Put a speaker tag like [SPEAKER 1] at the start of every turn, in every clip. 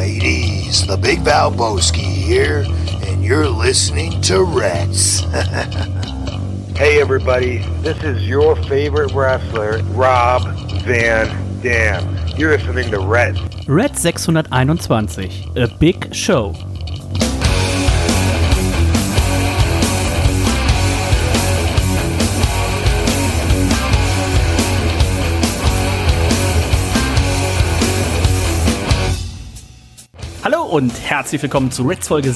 [SPEAKER 1] mateys, the Big Valboski here, and you're listening to Reds.
[SPEAKER 2] Hey everybody, this is your favorite wrestler, Rob Van Dam. You're listening to Reds.
[SPEAKER 3] Red 621, A Big Show. Hallo und herzlich willkommen zu Reds Folge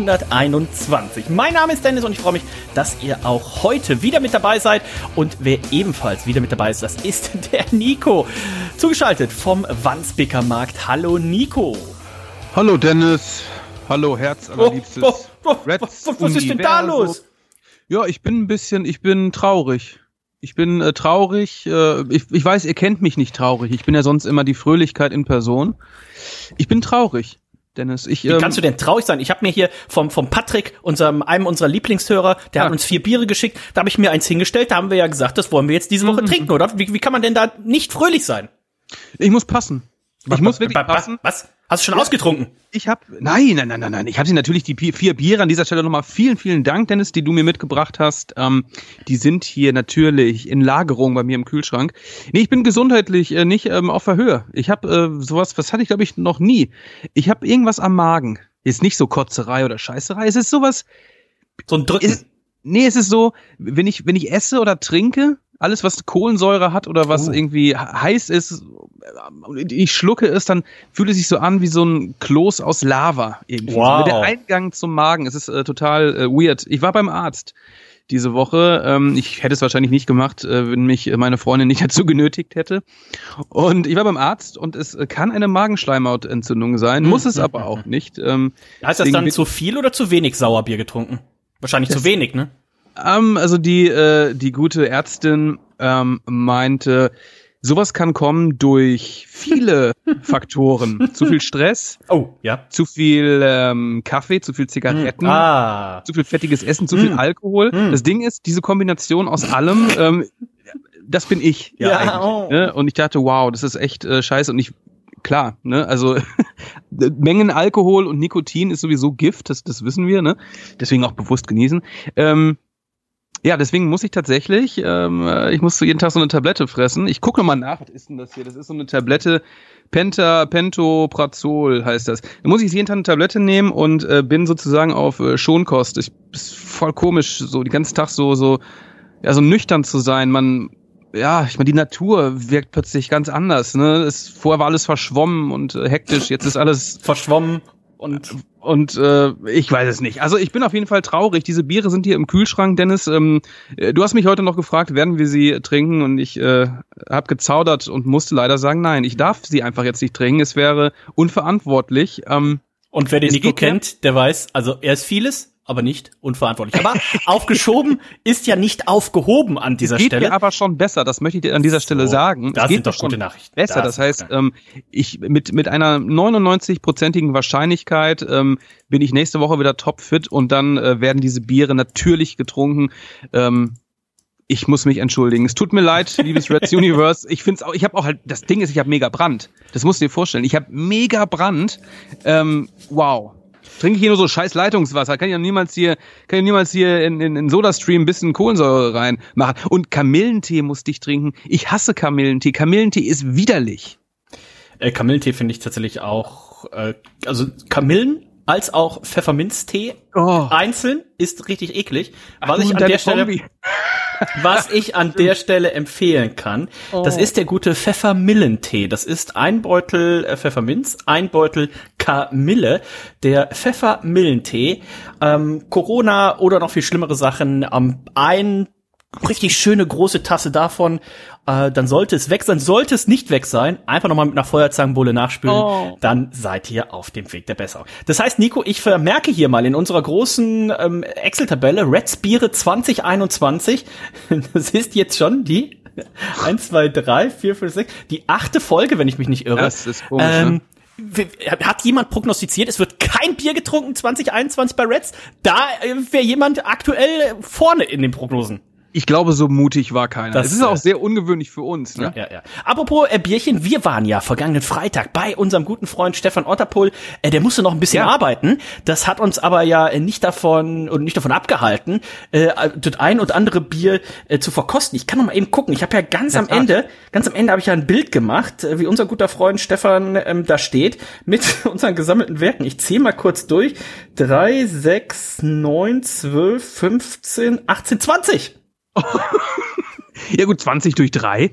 [SPEAKER 3] 621. Mein Name ist Dennis und ich freue mich, dass ihr auch heute wieder mit dabei seid. Und wer ebenfalls wieder mit dabei ist, das ist der Nico. Zugeschaltet vom Wandsbeker Markt. Hallo Nico.
[SPEAKER 4] Hallo Dennis. Hallo Herz allerliebstes Reds
[SPEAKER 3] was ist denn da los?
[SPEAKER 4] Ja, ich bin traurig. Ich bin traurig. Ich weiß, ihr kennt mich nicht traurig. Ich bin ja sonst immer die Fröhlichkeit in Person. Ich bin traurig. Dennis,
[SPEAKER 3] wie kannst du denn traurig sein? Ich habe mir hier vom Patrick, einem unserer Lieblingshörer, der hat uns 4 Biere geschickt, da habe ich mir eins hingestellt, da haben wir ja gesagt, das wollen wir jetzt diese Woche trinken, oder? Wie kann man denn da nicht fröhlich sein?
[SPEAKER 4] Ich muss passen. Ich muss wirklich passen.
[SPEAKER 3] Was? Hast du schon ausgetrunken?
[SPEAKER 4] Nein. Ich hatte natürlich die 4 Biere. An dieser Stelle nochmal vielen Dank, Dennis, die du mir mitgebracht hast. Die sind hier natürlich in Lagerung bei mir im Kühlschrank. Nee, ich bin gesundheitlich nicht auf der Höhe. Ich habe sowas, was hatte ich glaube ich noch nie. Ich habe irgendwas am Magen. Ist nicht so Kotzerei oder Scheißerei. Es ist sowas.
[SPEAKER 3] So ein Drücken.
[SPEAKER 4] Es ist so, wenn ich esse oder trinke, alles, was Kohlensäure hat oder was irgendwie heiß ist, ich schlucke es, dann fühlt es sich so an wie so ein Kloß aus Lava irgendwie.
[SPEAKER 3] Wow.
[SPEAKER 4] Der Eingang zum Magen, es ist total weird. Ich war beim Arzt diese Woche. Ich hätte es wahrscheinlich nicht gemacht, wenn mich meine Freundin nicht dazu genötigt hätte. Und ich war beim Arzt und es kann eine Magenschleimhautentzündung sein, muss es aber auch nicht.
[SPEAKER 3] Heißt das dann zu viel oder zu wenig Sauerbier getrunken? Wahrscheinlich zu wenig, ne?
[SPEAKER 4] Also die gute Ärztin meinte, sowas kann kommen durch viele Faktoren. Zu viel Stress, zu viel Kaffee, zu viel Zigaretten, zu viel fettiges Essen, zu viel Alkohol. Das Ding ist, diese Kombination aus allem, das bin ich eigentlich. Ne? Und ich dachte, wow, das ist echt scheiße. Und klar, ne, also Mengen Alkohol und Nikotin ist sowieso Gift, das wissen wir, ne? Deswegen auch bewusst genießen. Ja, deswegen muss ich tatsächlich, ich muss jeden Tag so eine Tablette fressen. Ich gucke mal nach, was ist denn das hier? Das ist so eine Tablette, Pentoprazol heißt das. Da muss ich jeden Tag eine Tablette nehmen und bin sozusagen auf Schonkost. Ist voll komisch, so den ganzen Tag so nüchtern zu sein. Ich meine, die Natur wirkt plötzlich ganz anders, ne? Vorher war alles verschwommen und hektisch, jetzt ist alles
[SPEAKER 3] verschwommen
[SPEAKER 4] und ich weiß es nicht. Also ich bin auf jeden Fall traurig. Diese Biere sind hier im Kühlschrank, Dennis. Du hast mich heute noch gefragt, werden wir sie trinken? Und ich habe gezaudert und musste leider sagen, nein, ich darf sie einfach jetzt nicht trinken. Es wäre unverantwortlich.
[SPEAKER 3] Und wer den Nico kennt, der weiß, also er ist vieles, aber nicht unverantwortlich. Aber aufgeschoben ist ja nicht aufgehoben an dieser Stelle.
[SPEAKER 4] Es geht mir aber schon besser, das möchte ich dir an dieser Stelle sagen.
[SPEAKER 3] Das sind doch gute Nachrichten.
[SPEAKER 4] Besser, das heißt, ich mit einer 99%igen Wahrscheinlichkeit bin ich nächste Woche wieder topfit und dann werden diese Biere natürlich getrunken. Ich muss mich entschuldigen. Es tut mir leid, liebes Reds Universe. Ich find's auch, das Ding ist, ich habe mega Brand. Das musst du dir vorstellen. Ich habe mega Brand. Wow. Trinke ich hier nur so scheiß Leitungswasser, kann ich ja niemals hier in SodaStream ein bisschen Kohlensäure reinmachen. Und Kamillentee musste ich trinken. Ich hasse Kamillentee. Kamillentee ist widerlich.
[SPEAKER 3] Kamillentee finde ich tatsächlich auch, also Kamillen als auch Pfefferminztee einzeln ist richtig eklig. Was ich an der Stelle empfehlen kann, das ist der gute Pfeffermillentee. Das ist ein Beutel Pfefferminz, ein Beutel Kamille. Der Pfeffermillentee, Corona oder noch viel schlimmere Sachen, ein richtig schöne große Tasse davon, dann sollte es weg sein. Sollte es nicht weg sein, einfach nochmal mit einer Feuerzangenbowle nachspülen, dann seid ihr auf dem Weg der Besserung. Das heißt, Nico, ich vermerke hier mal in unserer großen Excel-Tabelle Reds Biere 2021, das ist jetzt schon die 1, 2, 3, 4, 5, 6, die 8. Folge, wenn ich mich nicht irre.
[SPEAKER 4] Das ist komisch, ne?
[SPEAKER 3] Hat jemand prognostiziert, es wird kein Bier getrunken 2021 bei Reds? Da wäre jemand aktuell vorne in den Prognosen.
[SPEAKER 4] Ich glaube, so mutig war keiner. Das ist auch sehr ungewöhnlich für uns. Ne?
[SPEAKER 3] Ja. Apropos Bierchen, wir waren ja vergangenen Freitag bei unserem guten Freund Stefan Otterpohl. Der musste noch ein bisschen arbeiten. Das hat uns aber ja nicht davon abgehalten, das ein und andere Bier zu verkosten. Ich kann noch mal eben gucken. Ich habe ja ganz am Ende habe ich ja ein Bild gemacht, wie unser guter Freund Stefan da steht, mit unseren gesammelten Werken. Ich zähle mal kurz durch. 3, 6, 9, 12, 15, 18, 20.
[SPEAKER 4] Ja gut, 20 durch 3.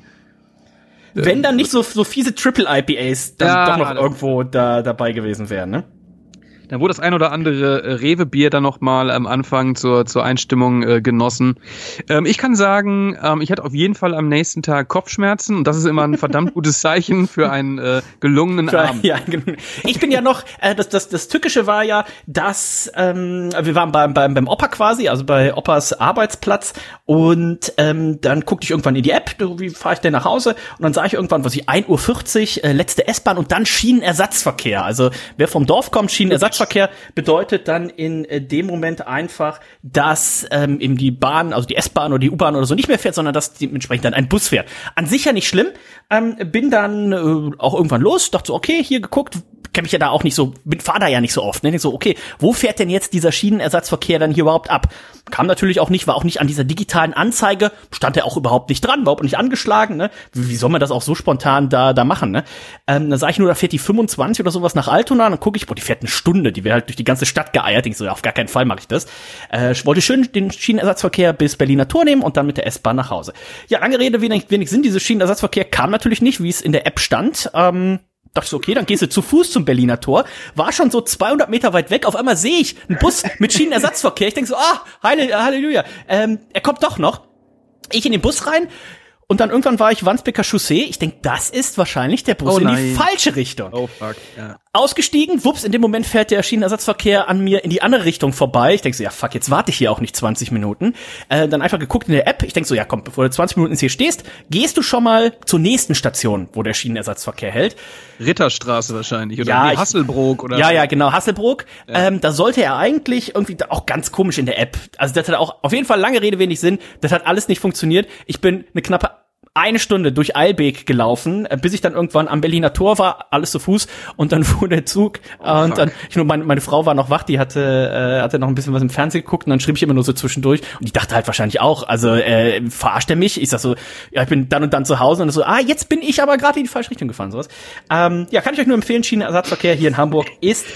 [SPEAKER 3] Wenn dann nicht so fiese Triple IPAs dann doch noch irgendwo dabei gewesen wären, ne?
[SPEAKER 4] Dann wurde das ein oder andere Rewe-Bier dann noch mal am Anfang zur Einstimmung genossen. Ich kann sagen, ich hatte auf jeden Fall am nächsten Tag Kopfschmerzen und das ist immer ein verdammt gutes Zeichen für einen gelungenen Abend. Ja,
[SPEAKER 3] ich bin ja noch, das Tückische war ja, dass wir waren beim Opa quasi, also bei Opas Arbeitsplatz und dann guckte ich irgendwann in die App, wie fahre ich denn nach Hause und dann sah ich irgendwann, 1:40 Uhr, letzte S-Bahn und dann Schienenersatzverkehr. Also wer vom Dorf kommt, Schienenersatzverkehr bedeutet dann in dem Moment einfach, dass eben die Bahn, also die S-Bahn oder die U-Bahn oder so nicht mehr fährt, sondern dass dementsprechend dann ein Bus fährt. An sich ja nicht schlimm. Bin dann auch irgendwann los, dachte so, okay, hier geguckt, kenne mich ja da auch nicht so, fahr da ja nicht so oft, ne? So, okay, wo fährt denn jetzt dieser Schienenersatzverkehr dann hier überhaupt ab? Kam natürlich auch nicht, war auch nicht an dieser digitalen Anzeige, stand er auch überhaupt nicht dran, überhaupt nicht angeschlagen, ne? Wie soll man das auch so spontan da machen, ne? Dann sag ich nur, da fährt die 25 oder sowas nach Altona, dann gucke ich, die fährt eine Stunde, die wäre halt durch die ganze Stadt geeiert, ich so, ja, auf gar keinen Fall mache ich das. Ich wollte schön den Schienenersatzverkehr bis Berliner Tor nehmen und dann mit der S-Bahn nach Hause. Ja, lange Rede, wenig Sinn, dieses Schienenersatzverkehr kam natürlich nicht, wie es in der App stand, dachte ich so, okay, dann gehst du zu Fuß zum Berliner Tor. War schon so 200 Meter weit weg. Auf einmal sehe ich einen Bus mit Schienenersatzverkehr. Ich denke so, Halleluja. Er kommt doch noch. Ich in den Bus rein. Und dann irgendwann war ich Wandsbeker Chaussee. Ich denke, das ist wahrscheinlich der Bus in die falsche Richtung.
[SPEAKER 4] Oh fuck, ja.
[SPEAKER 3] Ausgestiegen, wups, in dem Moment fährt der Schienenersatzverkehr an mir in die andere Richtung vorbei. Ich denke so, ja fuck, jetzt warte ich hier auch nicht 20 Minuten. Dann einfach geguckt in der App. Ich denke so, ja komm, bevor du 20 Minuten hier stehst, gehst du schon mal zur nächsten Station, wo der Schienenersatzverkehr hält.
[SPEAKER 4] Ritterstraße wahrscheinlich, oder wie Hasselbrook, oder?
[SPEAKER 3] Ja, genau, Hasselbrook. Ja. Da sollte er eigentlich irgendwie auch ganz komisch in der App. Also das hat auch auf jeden Fall lange Rede, wenig Sinn. Das hat alles nicht funktioniert. Ich bin eine knappe 1 Stunde durch Eilbeek gelaufen, bis ich dann irgendwann am Berliner Tor war, alles zu Fuß, und dann fuhr der Zug. Und dann, meine Frau war noch wach, die hatte noch ein bisschen was im Fernsehen geguckt, und dann schrieb ich immer nur so zwischendurch, und die dachte halt wahrscheinlich auch, also verarscht er mich? Ich sag so, ja, ich bin dann und dann zu Hause, und so, jetzt bin ich aber gerade in die falsche Richtung gefahren, sowas. Kann ich euch nur empfehlen, Schienenersatzverkehr hier in Hamburg ist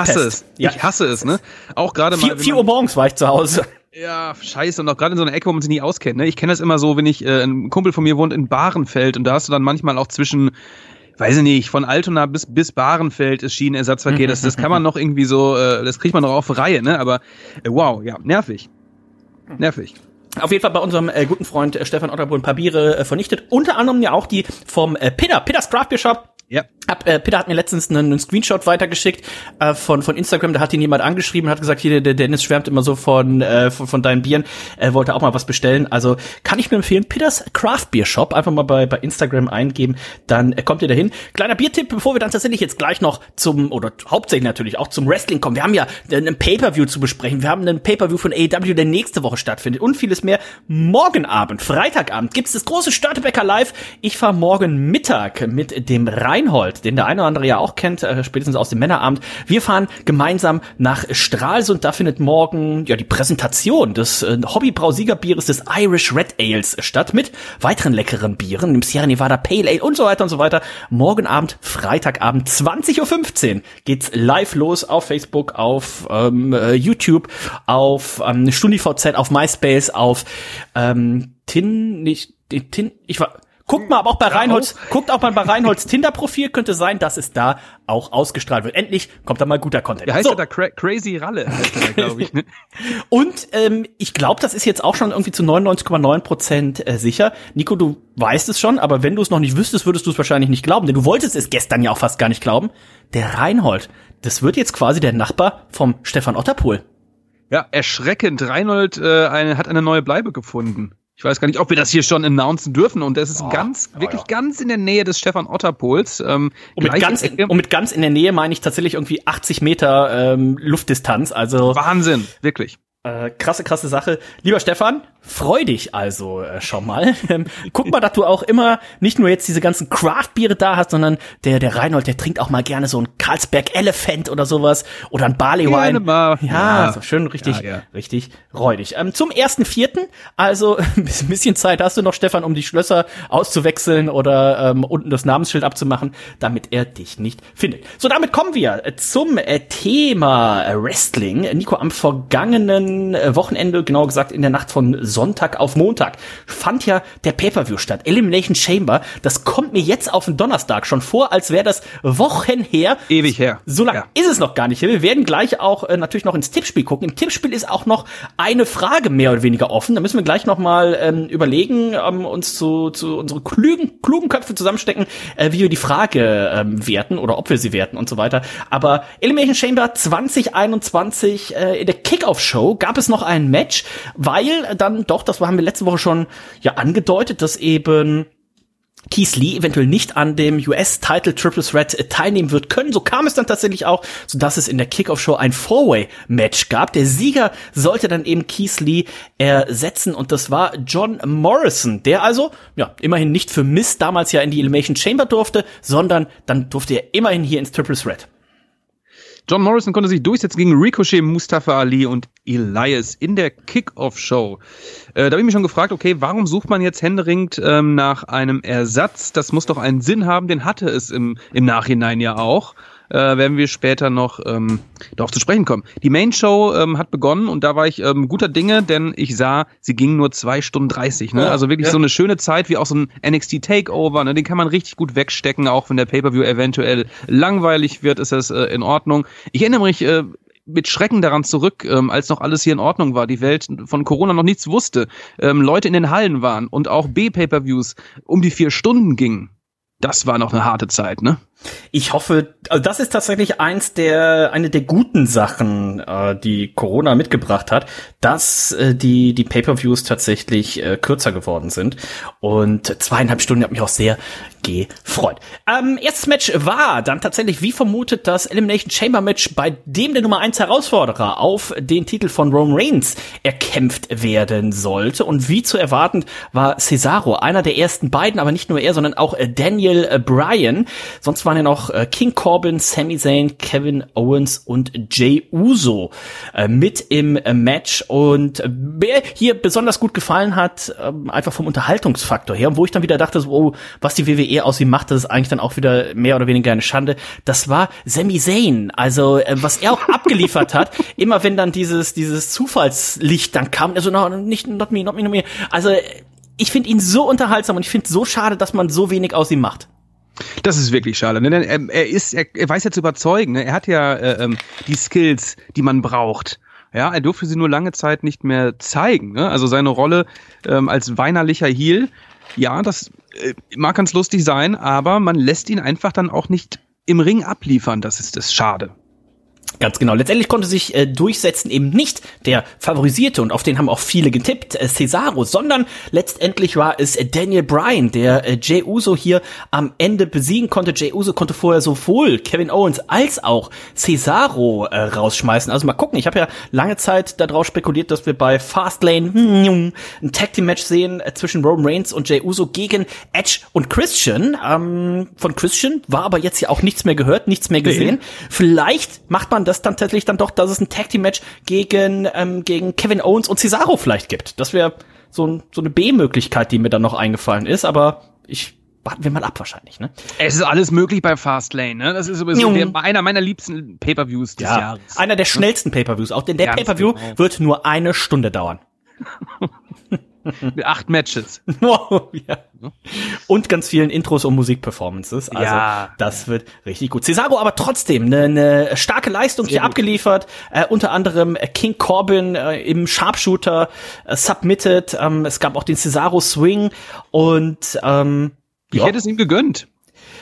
[SPEAKER 4] Ich hasse es, ne? Auch gerade mal
[SPEAKER 3] 4 Uhr morgens war ich zu Hause.
[SPEAKER 4] Ja, scheiße, und auch gerade in so einer Ecke, wo man sich nicht auskennt, ne? Ich kenne das immer so, wenn ein Kumpel von mir wohnt in Bahrenfeld, und da hast du dann manchmal auch zwischen, weiß ich nicht, von Altona bis Bahrenfeld ist Schienenersatzverkehr, das kann man noch irgendwie so, das kriegt man noch auf Reihe, ne? Aber wow, ja, nervig.
[SPEAKER 3] Auf jeden Fall bei unserem guten Freund Stefan Otterpohl ein paar Biere vernichtet, unter anderem ja auch die vom Pitters Craft Beer Shop. Ja. Peter hat mir letztens einen Screenshot weitergeschickt von Instagram, da hat ihn jemand angeschrieben und hat gesagt, hier, der Dennis schwärmt immer so von deinen Bieren, wollte auch mal was bestellen. Also kann ich nur empfehlen, Peters Craft Beer Shop, einfach mal bei Instagram eingeben, dann kommt ihr dahin. Kleiner Biertipp, bevor wir dann tatsächlich jetzt gleich noch hauptsächlich natürlich auch zum Wrestling kommen. Wir haben ja einen Pay-Per-View zu besprechen, wir haben einen Pay-Per-View von AEW, der nächste Woche stattfindet, und vieles mehr. Morgen Abend, Freitagabend, gibt's das große Störtebecker Live. Ich fahre morgen Mittag mit dem Reinhold, den der eine oder andere ja auch kennt, spätestens aus dem Männerabend. Wir fahren gemeinsam nach Stralsund. Da findet morgen die Präsentation des Hobbybrausiegerbieres des Irish Red Ales statt, mit weiteren leckeren Bieren, dem Sierra Nevada Pale Ale und so weiter und so weiter. Morgen Abend, Freitagabend, 20:15 Uhr geht's live los auf Facebook, auf YouTube, auf StudiVZ, auf MySpace, auf Guckt mal bei Reinholds Tinder-Profil, könnte sein, dass es da auch ausgestrahlt wird. Endlich kommt da mal guter Content.
[SPEAKER 4] Der heißt ja da Crazy Ralle, glaube ich. Ne?
[SPEAKER 3] Und ich glaube, das ist jetzt auch schon irgendwie zu 99,9% sicher. Nico, du weißt es schon, aber wenn du es noch nicht wüsstest, würdest du es wahrscheinlich nicht glauben, denn du wolltest es gestern ja auch fast gar nicht glauben. Der Reinhold, das wird jetzt quasi der Nachbar vom Stefan Otterpohl.
[SPEAKER 4] Ja, erschreckend. Reinhold hat eine neue Bleibe gefunden. Ich weiß gar nicht, ob wir das hier schon announcen dürfen, und es ist wirklich ganz in der Nähe des Stefan Otterpohls. Und
[SPEAKER 3] mit ganz in der Nähe meine ich tatsächlich irgendwie 80 Meter Luftdistanz. Also
[SPEAKER 4] Wahnsinn, wirklich.
[SPEAKER 3] Krasse Sache. Lieber Stefan, freu dich also schon mal. Guck mal, dass du auch immer nicht nur jetzt diese ganzen Craft-Biere da hast, sondern der Reinhold, der trinkt auch mal gerne so ein Carlsberg Elephant oder sowas oder ein Barley Wine. Ja, so schön richtig räudig. Zum 1.4., also ein bisschen Zeit hast du noch, Stefan, um die Schlösser auszuwechseln oder unten das Namensschild abzumachen, damit er dich nicht findet. So, damit kommen wir zum Thema Wrestling. Nico, am vergangenen Wochenende, genauer gesagt in der Nacht von Sonntag auf Montag, fand ja der Pay-Per-View statt. Elimination Chamber. Das kommt mir jetzt auf den Donnerstag schon vor, als wäre das Wochen her.
[SPEAKER 4] Ewig her.
[SPEAKER 3] So lange ist es noch gar nicht. Wir werden gleich auch natürlich noch ins Tippspiel gucken. Im Tippspiel ist auch noch eine Frage mehr oder weniger offen. Da müssen wir gleich noch mal überlegen, uns zu unsere klugen Köpfe zusammenstecken, wie wir die Frage werten oder ob wir sie werten und so weiter. Aber Elimination Chamber 2021 in der Kickoff-Show gab es noch ein Match, weil dann doch, das haben wir letzte Woche schon angedeutet, dass eben Keith Lee eventuell nicht an dem US-Title Triple Threat teilnehmen wird können. So kam es dann tatsächlich auch, sodass es in der Kickoff-Show ein Four-Way-Match gab. Der Sieger sollte dann eben Keith Lee ersetzen und das war John Morrison, der also immerhin nicht für Miz damals in die Elimination Chamber durfte, sondern dann durfte er immerhin hier ins Triple Threat.
[SPEAKER 4] John Morrison konnte sich durchsetzen gegen Ricochet, Mustafa Ali und Elias in der Kickoff-Show. Da habe ich mich schon gefragt, okay, warum sucht man jetzt händeringend nach einem Ersatz? Das muss doch einen Sinn haben, den hatte es im Nachhinein ja auch. Werden wir später noch darauf zu sprechen kommen. Die Main-Show hat begonnen und da war ich guter Dinge, denn ich sah, sie ging nur 2 Stunden 30. Ne? Also wirklich so eine schöne Zeit, wie auch so ein NXT Takeover. Ne? Den kann man richtig gut wegstecken, auch wenn der Pay-Per-View eventuell langweilig wird, ist das in Ordnung. Ich erinnere mich mit Schrecken daran zurück, als noch alles hier in Ordnung war, die Welt von Corona noch nichts wusste, Leute in den Hallen waren und auch B-Pay-Per-Views um die 4 Stunden gingen. Das war noch eine harte Zeit, ne?
[SPEAKER 3] Ich hoffe, also das ist tatsächlich eine der guten Sachen, die Corona mitgebracht hat, dass die Pay-Per-Views tatsächlich kürzer geworden sind. Und 2,5 Stunden hat mich auch sehr gefreut. Erstes Match war dann tatsächlich, wie vermutet, das Elimination Chamber Match, bei dem der Nummer 1 Herausforderer auf den Titel von Roman Reigns erkämpft werden sollte. Und wie zu erwarten war Cesaro einer der ersten beiden, aber nicht nur er, sondern auch Daniel Bryan. Sonst waren ja noch King Corbin, Sami Zayn, Kevin Owens und Jey Uso mit im Match. Und wer hier besonders gut gefallen hat, einfach vom Unterhaltungsfaktor her, wo ich dann wieder dachte, so, was die WWE aus ihm macht, das ist eigentlich dann auch wieder mehr oder weniger eine Schande. Das war Sami Zayn. Also was er auch abgeliefert hat, immer wenn dann dieses Zufallslicht dann kam, also not me. Also ich finde ihn so unterhaltsam und ich finde es so schade, dass man so wenig aus ihm macht.
[SPEAKER 4] Das ist wirklich schade. Denn er weiß ja zu überzeugen. Ne? Er hat ja die Skills, die man braucht. Ja, er durfte sie nur lange Zeit nicht mehr zeigen. Ne? Also seine Rolle als weinerlicher Heel, ja, das mag ganz lustig sein, aber man lässt ihn einfach dann auch nicht im Ring abliefern. Das ist das Schade.
[SPEAKER 3] Ganz genau. Letztendlich konnte sich durchsetzen eben nicht der Favorisierte, und auf den haben auch viele getippt, Cesaro, sondern letztendlich war es Daniel Bryan, der Jey Uso hier am Ende besiegen konnte. Jey Uso konnte vorher sowohl Kevin Owens als auch Cesaro rausschmeißen. Also mal gucken, ich habe ja lange Zeit darauf spekuliert, dass wir bei Fastlane ein Tag-Team-Match sehen zwischen Roman Reigns und Jey Uso gegen Edge und Christian. Von Christian war aber jetzt ja auch nichts mehr gehört, nichts mehr gesehen. Vielleicht macht man das dann tatsächlich dann doch, dass es ein Tag-Team-Match gegen Kevin Owens und Cesaro vielleicht gibt. Das wäre so eine B-Möglichkeit, die mir dann noch eingefallen ist, aber warten wir mal ab wahrscheinlich, ne?
[SPEAKER 4] Es ist alles möglich bei Fastlane, ne? Das ist sowieso einer meiner liebsten Pay-Per-Views des Jahres.
[SPEAKER 3] Einer der schnellsten Pay-Per-Views. Auch denn der Pay-Per-View wird nur 1 Stunde dauern.
[SPEAKER 4] Mit 8 Matches.
[SPEAKER 3] Wow, ja. Und ganz vielen Intros und Musikperformances. Also das wird richtig gut. Cesaro aber trotzdem eine starke Leistung hier abgeliefert. Unter anderem King Corbin im Sharpshooter submitted. Es gab auch den Cesaro Swing und
[SPEAKER 4] ich hätte es ihm gegönnt.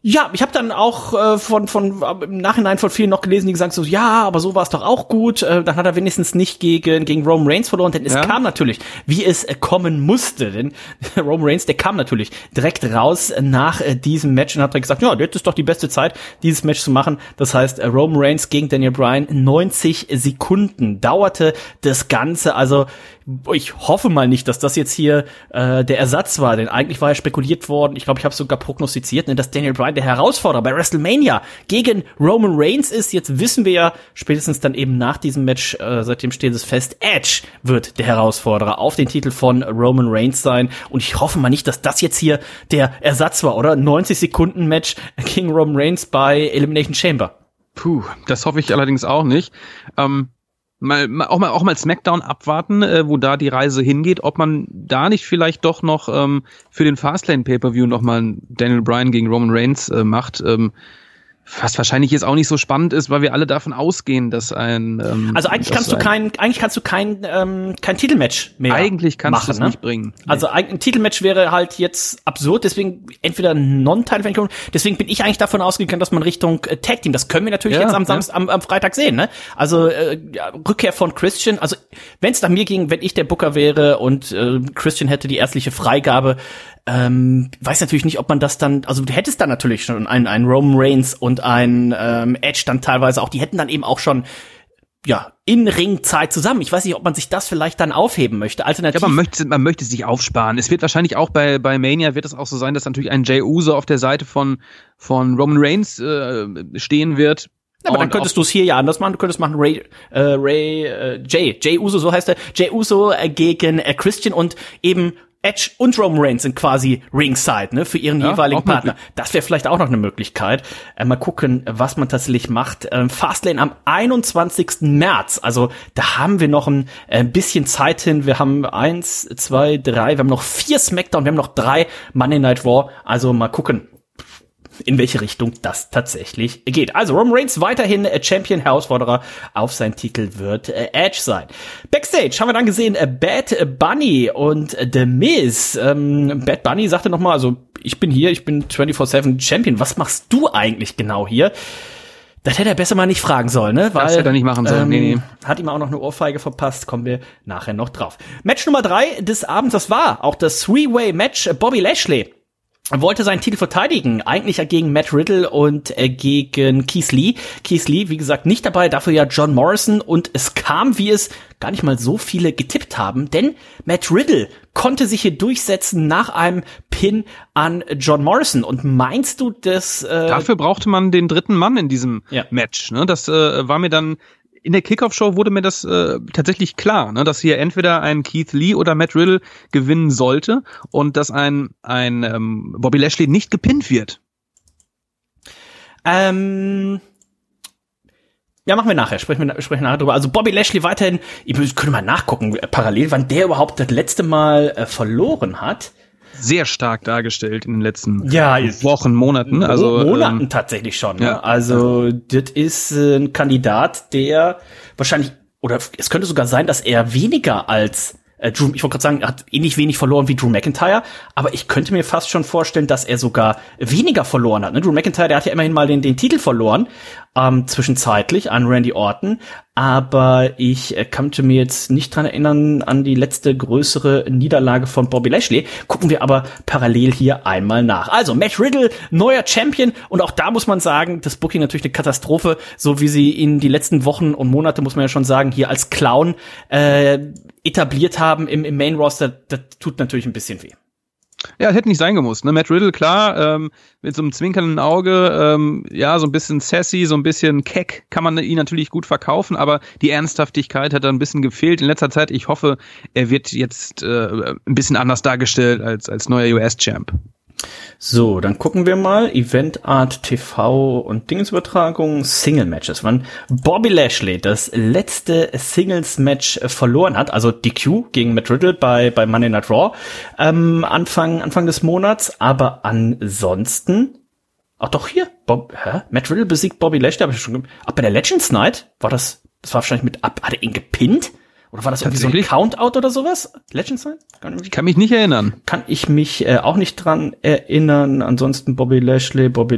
[SPEAKER 3] Ja, ich habe dann auch im Nachhinein von vielen noch gelesen, die gesagt so, ja, aber so war es doch auch gut. Dann hat er wenigstens nicht gegen Roman Reigns verloren, denn es kam natürlich, wie es kommen musste. Denn Roman Reigns, der kam natürlich direkt raus nach diesem Match und hat dann gesagt, ja, das ist doch die beste Zeit, dieses Match zu machen. Das heißt, Roman Reigns gegen Daniel Bryan, 90 Sekunden dauerte das Ganze. Also ich hoffe mal nicht, dass das jetzt hier der Ersatz war, denn eigentlich war ja spekuliert worden, ich glaube, ich habe sogar prognostiziert, ne, dass Daniel Bryan der Herausforderer bei WrestleMania gegen Roman Reigns ist. Jetzt wissen wir ja, spätestens dann eben nach diesem Match, seitdem steht es fest, Edge wird der Herausforderer auf den Titel von Roman Reigns sein. Und ich hoffe mal nicht, dass das jetzt hier der Ersatz war, oder? 90-Sekunden-Match gegen Roman Reigns bei Elimination Chamber.
[SPEAKER 4] Puh, das hoffe ich allerdings auch nicht. Auch mal SmackDown abwarten, wo da die Reise hingeht, ob man da nicht vielleicht doch noch für den Fastlane Pay-Per-View noch mal Daniel Bryan gegen Roman Reigns macht. Was wahrscheinlich jetzt auch nicht so spannend ist, weil wir alle davon ausgehen, dass
[SPEAKER 3] also eigentlich kannst du kein Titelmatch mehr
[SPEAKER 4] eigentlich kannst
[SPEAKER 3] machen,
[SPEAKER 4] du es nicht bringen. Nee.
[SPEAKER 3] Also ein Titelmatch wäre halt jetzt absurd, deswegen entweder Non-Title, deswegen bin ich eigentlich davon ausgegangen, dass man Richtung Tag Team, das können wir natürlich jetzt am Freitag sehen, ne? Also Rückkehr von Christian, also wenn es nach mir ging, wenn ich der Booker wäre und Christian hätte die ärztliche Freigabe, weiß natürlich nicht, ob man das dann, also du hättest dann natürlich schon einen Roman Reigns und ein Edge dann teilweise auch, die hätten dann eben auch schon in Ringzeit zusammen. Ich weiß nicht, ob man sich das vielleicht dann aufheben möchte. Alternativ.
[SPEAKER 4] Ja, man möchte sich aufsparen. Es wird wahrscheinlich auch bei Mania wird es auch so sein, dass natürlich ein Jey Uso auf der Seite von Roman Reigns stehen wird.
[SPEAKER 3] Ja, aber dann könntest du es hier ja anders machen. Du könntest machen Jey Uso, so heißt er, Jey Uso gegen Christian und eben Edge und Roman Reigns sind quasi Ringside, ne, für ihren jeweiligen Partner. Das wäre vielleicht auch noch eine Möglichkeit. Mal gucken, was man tatsächlich macht. Fastlane am 21. März. Also da haben wir noch ein bisschen Zeit hin. Wir haben 1, 2, 3, wir haben noch 4 SmackDown, wir haben noch 3 Monday Night Raw. Also mal gucken, in welche Richtung das tatsächlich geht. Also Roman Reigns weiterhin Champion, Herausforderer auf seinen Titel wird Edge sein. Backstage haben wir dann gesehen Bad Bunny und The Miz. Bad Bunny sagte nochmal, also ich bin hier, ich bin 24/7 Champion. Was machst du eigentlich genau hier? Das hätte er besser mal nicht fragen sollen, ne?
[SPEAKER 4] Weil, das hätte er nicht machen sollen. Nee.
[SPEAKER 3] Hat ihm auch noch eine Ohrfeige verpasst. Kommen wir nachher noch drauf. Match Nummer 3 des Abends, das war auch das Three-Way-Match. Bobby Lashley wollte seinen Titel verteidigen, eigentlich gegen Matt Riddle und gegen Keith Lee. Keith Lee, wie gesagt, nicht dabei, dafür ja John Morrison, und es kam, wie es gar nicht mal so viele getippt haben, denn Matt Riddle konnte sich hier durchsetzen nach einem Pin an John Morrison. Und meinst du, dass
[SPEAKER 4] dafür brauchte man den dritten Mann in diesem Match, ne? Das war mir dann in der Kickoff-Show wurde mir das tatsächlich klar, ne, dass hier entweder ein Keith Lee oder Matt Riddle gewinnen sollte und dass ein Bobby Lashley nicht gepinnt wird.
[SPEAKER 3] Ja, machen wir nachher. Sprechen nachher drüber. Also Bobby Lashley weiterhin, ich könnte mal nachgucken, parallel, wann der überhaupt das letzte Mal verloren hat.
[SPEAKER 4] Sehr stark dargestellt in den letzten Wochen, Monaten. Also
[SPEAKER 3] Monaten tatsächlich schon. Ne? Ja. Also das ist ein Kandidat, der wahrscheinlich, oder es könnte sogar sein, dass er weniger als Drew, ich wollte gerade sagen, er hat ähnlich wenig verloren wie Drew McIntyre, aber ich könnte mir fast schon vorstellen, dass er sogar weniger verloren hat. Ne? Drew McIntyre, der hat ja immerhin mal den Titel verloren, zwischenzeitlich an Randy Orton, aber ich kann mir jetzt nicht dran erinnern an die letzte größere Niederlage von Bobby Lashley. Gucken wir aber parallel hier einmal nach. Also Matt Riddle, neuer Champion, und auch da muss man sagen, das Booking natürlich eine Katastrophe, so wie sie ihn die letzten Wochen und Monate, muss man ja schon sagen, hier als Clown etabliert haben im Main Roster. Das tut natürlich ein bisschen weh.
[SPEAKER 4] Ja, hätte nicht sein gemusst. Ne? Matt Riddle, klar, mit so einem zwinkernden Auge, so ein bisschen sassy, so ein bisschen keck, kann man ihn natürlich gut verkaufen, aber die Ernsthaftigkeit hat da ein bisschen gefehlt in letzter Zeit. Ich hoffe, er wird jetzt ein bisschen anders dargestellt als neuer US-Champ.
[SPEAKER 3] So, dann gucken wir mal. Event Art, TV und Dingensübertragung, Single-Matches. Wann Bobby Lashley das letzte Singles-Match verloren hat, also DQ gegen Matt Riddle bei Monday Night Raw, Anfang des Monats, aber ansonsten, Matt Riddle besiegt Bobby Lashley, habe ich schon bei der Legends Night, war das war wahrscheinlich hat er ihn gepinnt? Oder war das irgendwie so ein Countout oder sowas? Legends Night?
[SPEAKER 4] Ich kann mich nicht erinnern.
[SPEAKER 3] Kann ich mich auch nicht dran erinnern. Ansonsten Bobby Lashley.
[SPEAKER 4] Drew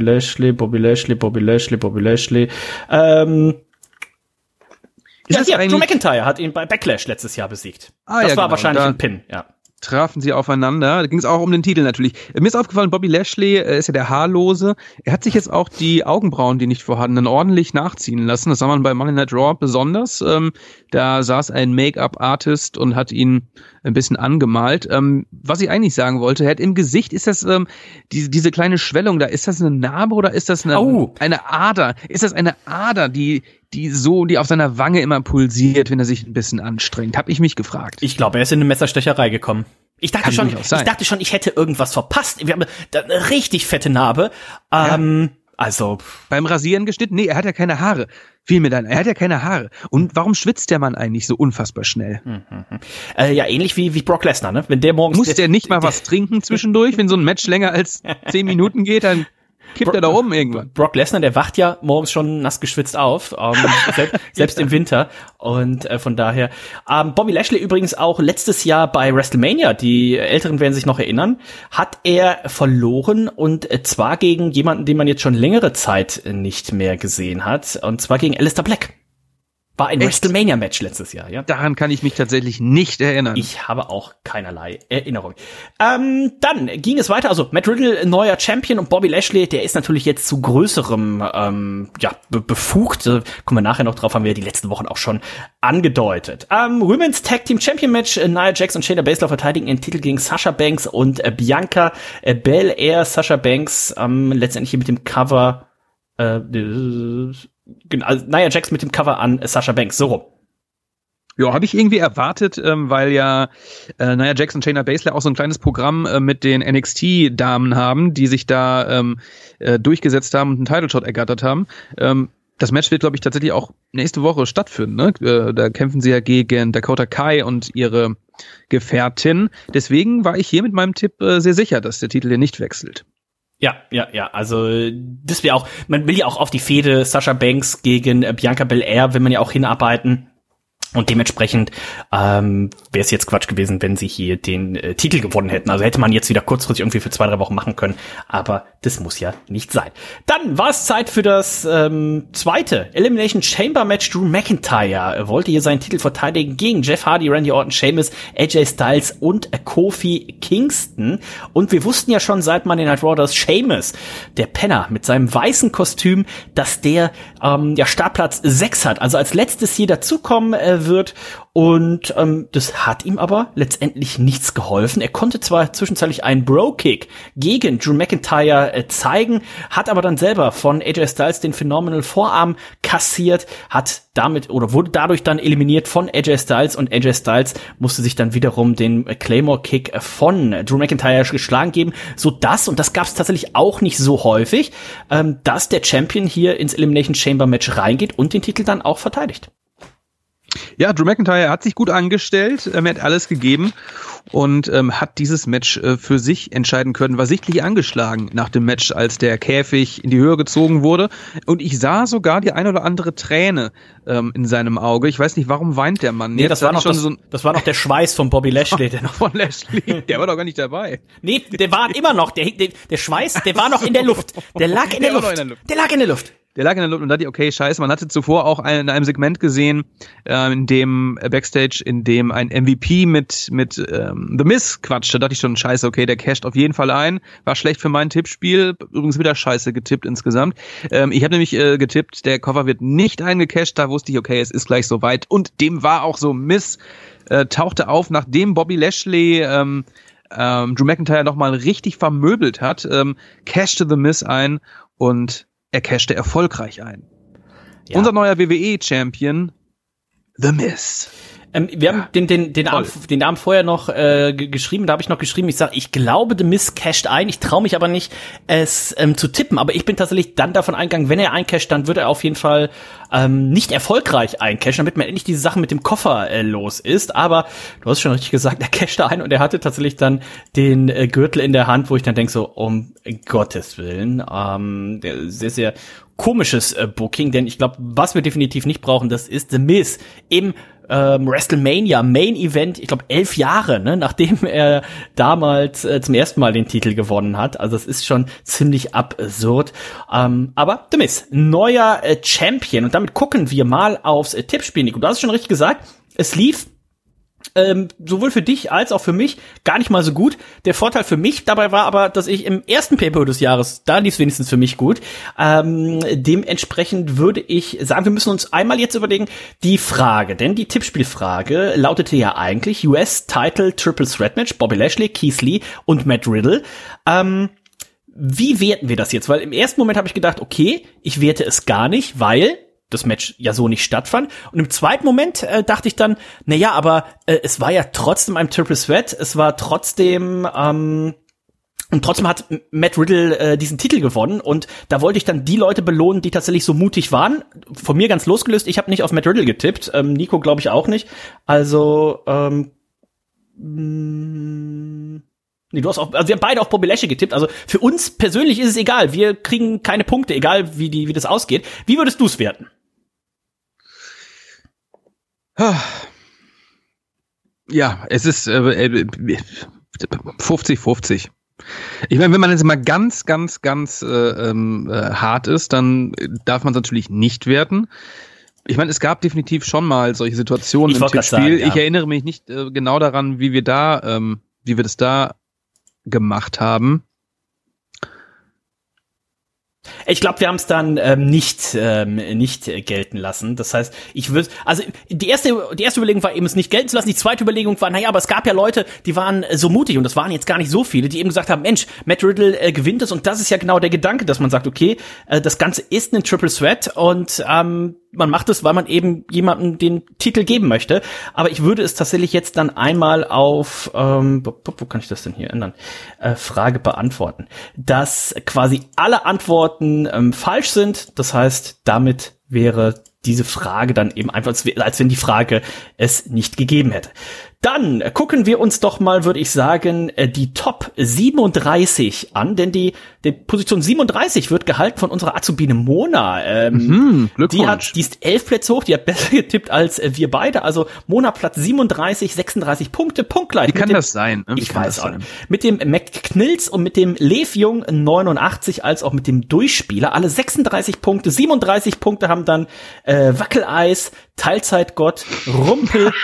[SPEAKER 3] McIntyre hat ihn bei Backlash letztes Jahr besiegt. Das war wahrscheinlich ein Pin, ja.
[SPEAKER 4] Trafen sie aufeinander. Da ging es auch um den Titel natürlich. Mir ist aufgefallen, Bobby Lashley ist ja der Haarlose. Er hat sich jetzt auch die Augenbrauen, die nicht vorhandenen, ordentlich nachziehen lassen. Das sah man bei Monday Night Raw besonders. Da saß ein Make-up-Artist und hat ihn ein bisschen angemalt. Was ich eigentlich sagen wollte, er hat im Gesicht, ist das diese kleine Schwellung da, ist das eine Narbe oder ist das eine Ader? Ist das eine Ader, die auf seiner Wange immer pulsiert, wenn er sich ein bisschen anstrengt? Hab ich mich gefragt.
[SPEAKER 3] Ich glaube, er ist in eine Messerstecherei gekommen. Ich dachte schon, ich hätte irgendwas verpasst. Wir haben eine richtig fette Narbe. Also
[SPEAKER 4] beim Rasieren geschnitten? Nee, er hat ja keine Haare. Fiel mir dann. Er hat ja keine Haare. Und warum schwitzt der Mann eigentlich so unfassbar schnell?
[SPEAKER 3] Ja, ähnlich wie Brock Lesnar, ne? Wenn der morgens
[SPEAKER 4] muss der nicht mal was trinken zwischendurch, wenn so ein Match länger als 10 Minuten geht, dann kippt er da um irgendwann.
[SPEAKER 3] Brock Lesnar, der wacht ja morgens schon nass geschwitzt auf, selbst im Winter. Und von daher, Bobby Lashley übrigens auch letztes Jahr bei WrestleMania, die Älteren werden sich noch erinnern, hat er verloren und zwar gegen jemanden, den man jetzt schon längere Zeit nicht mehr gesehen hat, und zwar gegen Aleister Black. War ein WrestleMania-Match letztes Jahr, ja.
[SPEAKER 4] Daran kann ich mich tatsächlich nicht erinnern.
[SPEAKER 3] Ich habe auch keinerlei Erinnerung. Dann ging es weiter, also Matt Riddle, neuer Champion, und Bobby Lashley, der ist natürlich jetzt zu größerem, befugt. Kommen wir nachher noch drauf, haben wir die letzten Wochen auch schon angedeutet. Women's Tag Team Champion Match, Nia Jax und Shayna Baszler verteidigen ihren Titel gegen Sasha Banks und Bianca Belair. Sasha Banks, letztendlich hier mit dem Cover, also Nia Jax mit dem Cover an Sasha Banks, so rum.
[SPEAKER 4] Ja, habe ich irgendwie erwartet, weil ja Nia Jax und Shayna Baszler auch so ein kleines Programm mit den NXT-Damen haben, die sich da durchgesetzt haben und einen Title-Shot ergattert haben. Das Match wird, glaube ich, tatsächlich auch nächste Woche stattfinden. Ne? Da kämpfen sie ja gegen Dakota Kai und ihre Gefährtin. Deswegen war ich hier mit meinem Tipp sehr sicher, dass der Titel hier nicht wechselt.
[SPEAKER 3] Ja, also das wäre auch, man will ja auch auf die Fehde Sasha Banks gegen Bianca Belair, will man ja auch hinarbeiten. Und dementsprechend wäre es jetzt Quatsch gewesen, wenn sie hier den Titel gewonnen hätten. Also hätte man jetzt wieder kurzfristig irgendwie für 2-3 Wochen machen können. Aber das muss ja nicht sein. Dann war es Zeit für das zweite Elimination Chamber Match. Drew McIntyre wollte hier seinen Titel verteidigen gegen Jeff Hardy, Randy Orton, Sheamus, AJ Styles und Kofi Kingston. Und wir wussten ja schon seit Monday Night Raw, dass Sheamus, der Penner mit seinem weißen Kostüm, dass der Startplatz 6 hat. Also als letztes hier dazukommen wird, und das hat ihm aber letztendlich nichts geholfen. Er konnte zwar zwischenzeitlich einen Bro-Kick gegen Drew McIntyre zeigen, hat aber dann selber von AJ Styles den Phenomenal Vorarm kassiert, hat damit oder wurde dadurch dann eliminiert von AJ Styles, und AJ Styles musste sich dann wiederum den Claymore-Kick von Drew McIntyre geschlagen geben, sodass, und das gab es tatsächlich auch nicht so häufig, dass der Champion hier ins Elimination Chamber Match reingeht und den Titel dann auch verteidigt.
[SPEAKER 4] Ja, Drew McIntyre hat sich gut angestellt, er hat alles gegeben und hat dieses Match für sich entscheiden können, war sichtlich angeschlagen nach dem Match, als der Käfig in die Höhe gezogen wurde, und ich sah sogar die ein oder andere Träne in seinem Auge. Ich weiß nicht, warum weint der Mann?
[SPEAKER 3] Nee, das war noch der Schweiß von Bobby Lashley.
[SPEAKER 4] Von Lashley, der war doch gar nicht dabei.
[SPEAKER 3] Nee, der war immer noch, der Schweiß, der war noch in der Luft. Der lag in der Luft.
[SPEAKER 4] Der lag in der Luft und dachte, okay, scheiße, man hatte zuvor auch in einem Segment gesehen, in dem Backstage, in dem ein MVP mit The Miz quatschte. Da dachte ich schon, scheiße, okay, der casht auf jeden Fall ein. War schlecht für mein Tippspiel. Übrigens wieder scheiße getippt insgesamt. Ich habe nämlich getippt, der Koffer wird nicht eingecasht. Da wusste ich, okay, es ist gleich soweit. Und dem war auch so. Miz tauchte auf, nachdem Bobby Lashley Drew McIntyre nochmal richtig vermöbelt hat, cashte The Miz ein und er cashte erfolgreich ein. Ja. Unser neuer WWE-Champion, The Miz.
[SPEAKER 3] Wir haben den Namen vorher noch geschrieben, da habe ich noch geschrieben, ich glaube, The Miz casht ein, ich traue mich aber nicht, es zu tippen, aber ich bin tatsächlich dann davon eingegangen, wenn er eincasht, dann wird er auf jeden Fall nicht erfolgreich eincashen, damit man endlich diese Sache mit dem Koffer los ist, aber du hast schon richtig gesagt, er cashte ein und er hatte tatsächlich dann den Gürtel in der Hand, wo ich dann denke so, um Gottes Willen, sehr, sehr komisches Booking, denn ich glaube, was wir definitiv nicht brauchen, das ist The Miz im WrestleMania Main Event, ich glaube 11 Jahre, ne, nachdem er damals zum ersten Mal den Titel gewonnen hat. Also das ist schon ziemlich absurd. Aber The Miz, neuer Champion. Und damit gucken wir mal aufs Tippspiel, Nico. Du hast es schon richtig gesagt, es lief sowohl für dich als auch für mich gar nicht mal so gut. Der Vorteil für mich dabei war aber, dass ich im ersten Pay-Per-View des Jahres, da lief es wenigstens für mich gut. Dementsprechend würde ich sagen, wir müssen uns einmal jetzt überlegen, die Frage, denn die Tippspielfrage lautete ja eigentlich US-Title Triple Threat Match, Bobby Lashley, Keith Lee und Matt Riddle. Wie werten wir das jetzt? Weil im ersten Moment habe ich gedacht, okay, ich werte es gar nicht, weil das Match ja so nicht stattfand. Und im zweiten Moment dachte ich dann, naja, aber es war ja trotzdem ein Triple Threat, es war trotzdem und trotzdem hat Matt Riddle diesen Titel gewonnen und da wollte ich dann die Leute belohnen, die tatsächlich so mutig waren. Von mir ganz losgelöst, ich habe nicht auf Matt Riddle getippt, Nico glaube ich auch nicht. Also nee, wir haben beide auf Bobby Lashley getippt. Also für uns persönlich ist es egal. Wir kriegen keine Punkte, egal wie das ausgeht. Wie würdest du es werten?
[SPEAKER 4] Ja, es ist 50-50. Ich meine, wenn man jetzt mal ganz hart ist, dann darf man es natürlich nicht werten. Ich meine, es gab definitiv schon mal solche Situationen im Tippspiel. Ja. Ich erinnere mich nicht genau daran, wie wir das da gemacht haben.
[SPEAKER 3] Ich glaube, wir haben es dann nicht gelten lassen. Das heißt, die erste Überlegung war eben, es nicht gelten zu lassen. Die zweite Überlegung war, naja, aber es gab ja Leute, die waren so mutig und das waren jetzt gar nicht so viele, die eben gesagt haben, Mensch, Matt Riddle gewinnt es und das ist ja genau der Gedanke, dass man sagt, okay, das Ganze ist ein Triple Threat und man macht es, weil man eben jemandem den Titel geben möchte. Aber ich würde es tatsächlich jetzt dann einmal auf, wo kann ich das denn hier ändern? Frage beantworten. Dass quasi alle Antworten falsch sind. Das heißt, damit wäre diese Frage dann eben einfach, als wenn die Frage es nicht gegeben hätte. Dann gucken wir uns doch mal, würde ich sagen, die Top 37 an, denn die Position 37 wird gehalten von unserer Azubine Mona. Die ist 11 Plätze hoch, die hat besser getippt als wir beide. Also Mona Platz 37, 36 Punkte, punktgleich.
[SPEAKER 4] Wie kann das sein?
[SPEAKER 3] Ich weiß auch nicht. Mit dem McKnills und mit dem Lev Jung 89 als auch mit dem Durchspieler. Alle 36 Punkte, 37 Punkte haben dann Wackeleis, Teilzeitgott, Rumpel.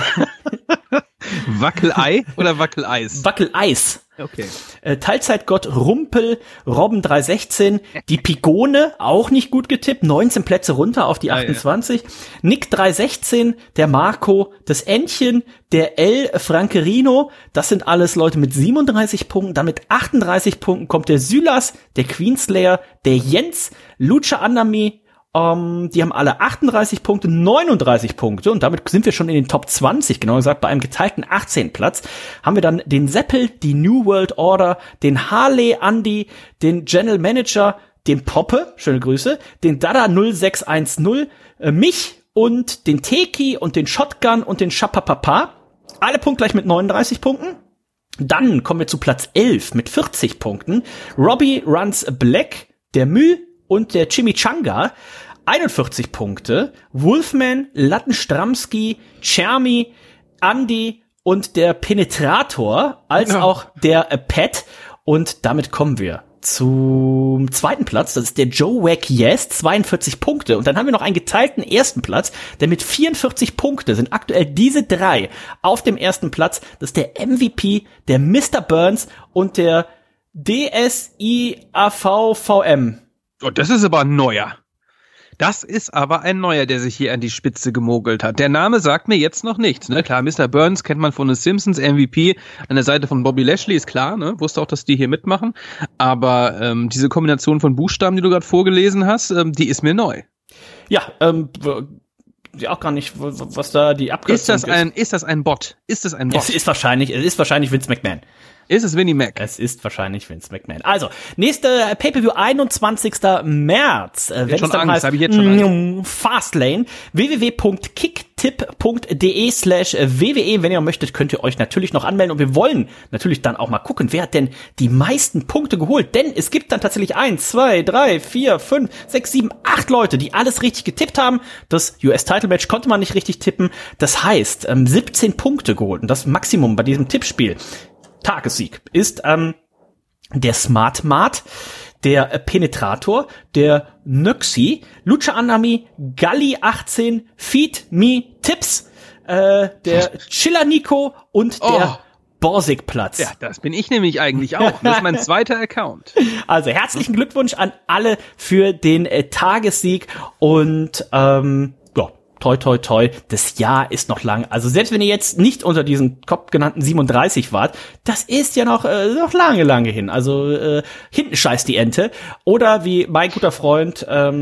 [SPEAKER 4] Wackelei oder Wackeleis?
[SPEAKER 3] Wackeleis.
[SPEAKER 4] Okay.
[SPEAKER 3] Teilzeitgott Rumpel, Robben 316, die Pigone, auch nicht gut getippt, 19 Plätze runter auf die 28. Ja. Nick 316, der Marco, das Entchen, der El Frankerino, das sind alles Leute mit 37 Punkten. Dann mit 38 Punkten kommt der Sylas, der Queenslayer, der Jens, Lucha Andami. Die haben alle 38 Punkte, 39 Punkte und damit sind wir schon in den Top 20, genauer gesagt bei einem geteilten 18. Platz. Haben wir dann den Seppel, die New World Order, den Harley Andy, den General Manager, den Poppe, schöne Grüße, den Dada 0610, mich und den Teki und den Shotgun und den Schapapapa. Alle punktgleich mit 39 Punkten. Dann kommen wir zu Platz 11 mit 40 Punkten. Robbie Runs Black, der Mü und der Chimichanga, 41 Punkte. Wolfman, Lattenstramski, Chermi, Andy und der Penetrator, als auch der Pat. Und damit kommen wir zum zweiten Platz. Das ist der Joe Wack Yes, 42 Punkte. Und dann haben wir noch einen geteilten ersten Platz, der mit 44 Punkte sind aktuell diese drei auf dem ersten Platz. Das ist der MVP, der Mr. Burns und der DSIAVVM.
[SPEAKER 4] Oh, das ist aber ein neuer. Das ist aber ein neuer, der sich hier an die Spitze gemogelt hat. Der Name sagt mir jetzt noch nichts. Ne? Klar, Mr. Burns kennt man von den Simpsons, MVP an der Seite von Bobby Lashley, ist klar. Ne? Wusste auch, dass die hier mitmachen. Aber diese Kombination von Buchstaben, die du gerade vorgelesen hast, die ist mir neu.
[SPEAKER 3] Ja, auch gar nicht, was da die Abkürzung ist.
[SPEAKER 4] Ist das ein Bot? Ist das ein Bot?
[SPEAKER 3] Es ist wahrscheinlich Vince McMahon.
[SPEAKER 4] Ist es Vinnie Mac?
[SPEAKER 3] Es ist wahrscheinlich Vince McMahon. Also, nächste Pay-Per-View, 21. März.
[SPEAKER 4] Wenn es dann heißt,
[SPEAKER 3] Fastlane, www.kick tipp.de/WWE. Wenn ihr möchtet, könnt ihr euch natürlich noch anmelden. Und wir wollen natürlich dann auch mal gucken, wer hat denn die meisten Punkte geholt. Denn es gibt dann tatsächlich 1, 2, 3, 4, 5, 6, 7, 8 Leute, die alles richtig getippt haben. Das US-Title-Match konnte man nicht richtig tippen. Das heißt, 17 Punkte geholt. Und das Maximum bei diesem Tippspiel, Tagessieg, ist der Smart Mart, der Penetrator, der Nyxi, Lucha Anami, Galli 18, Feed Me Tips, der Chiller Nico und der Borsigplatz.
[SPEAKER 4] Ja, das bin ich nämlich eigentlich auch. Das ist mein zweiter Account.
[SPEAKER 3] Also herzlichen Glückwunsch an alle für den Tagessieg und toi, toi, toi, das Jahr ist noch lang. Also selbst wenn ihr jetzt nicht unter diesen Kopf genannten 37 wart, das ist ja noch lange, lange hin. Also hinten scheißt die Ente. Oder wie mein guter Freund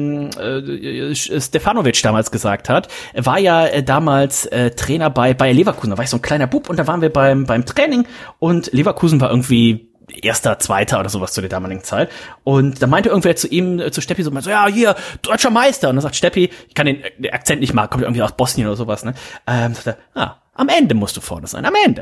[SPEAKER 3] Stefanovic damals gesagt hat, er war ja damals Trainer bei Bayer Leverkusen. Da war ich so ein kleiner Bub und da waren wir beim Training und Leverkusen war irgendwie Erster, Zweiter oder sowas zu der damaligen Zeit. Und da meinte irgendwer zu ihm, zu Steppi so, ja, hier, deutscher Meister. Und dann sagt Steppi, ich kann den Akzent nicht machen, kommt irgendwie aus Bosnien oder sowas, ne? Sagt er, am Ende musst du vorne sein, am Ende.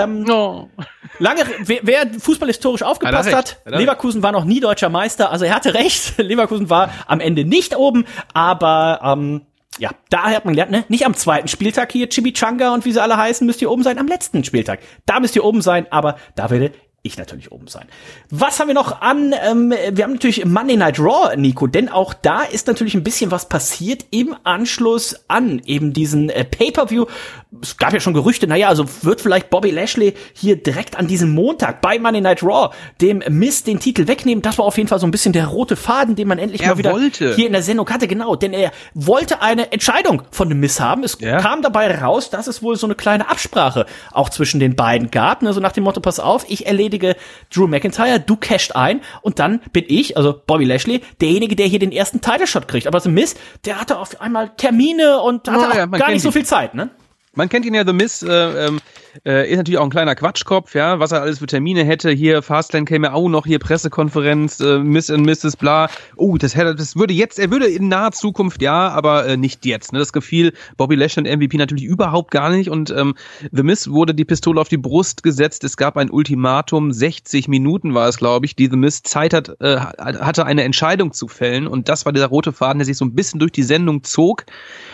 [SPEAKER 3] Lange, wer fußballhistorisch aufgepasst hat, Leverkusen war noch nie deutscher Meister, also er hatte recht, Leverkusen war am Ende nicht oben, aber ja, da hat man gelernt, ne? Nicht am zweiten Spieltag hier, Chimichanga und wie sie alle heißen, müsst ihr oben sein, am letzten Spieltag. Da müsst ihr oben sein, aber da werde ich natürlich oben sein. Was haben wir noch an? Wir haben natürlich Monday Night Raw, Nico, denn auch da ist natürlich ein bisschen was passiert im Anschluss an eben diesen Pay-Per-View. Es gab ja schon Gerüchte, also wird vielleicht Bobby Lashley hier direkt an diesem Montag bei Monday Night Raw dem Miz den Titel wegnehmen. Das war auf jeden Fall so ein bisschen der rote Faden, den man endlich mal wieder hier in der Sendung hatte. Genau, denn er wollte eine Entscheidung von dem Miz haben. Es kam dabei raus, dass es wohl so eine kleine Absprache auch zwischen den beiden gab. So nach dem Motto, pass auf, ich erledige Drew McIntyre, du cashst ein und dann bin ich, also Bobby Lashley, derjenige, der hier den ersten Title-Shot kriegt. Aber The Miz, der hatte auf einmal Termine und hatte auch gar nicht so viel Zeit, ne?
[SPEAKER 4] Man kennt ihn ja, The Miz, ist natürlich auch ein kleiner Quatschkopf, ja, was er alles für Termine hätte. Hier, Fastlane käme auch noch, hier Pressekonferenz, Miss and Mrs. bla. Das würde jetzt, er würde in naher Zukunft, ja, aber nicht jetzt. Ne? Das gefiel Bobby Lashley und MVP natürlich überhaupt gar nicht. Und The Miz wurde die Pistole auf die Brust gesetzt. Es gab ein Ultimatum, 60 Minuten war es, glaube ich, die The Miz Zeit hatte, eine Entscheidung zu fällen. Und das war dieser rote Faden, der sich so ein bisschen durch die Sendung zog.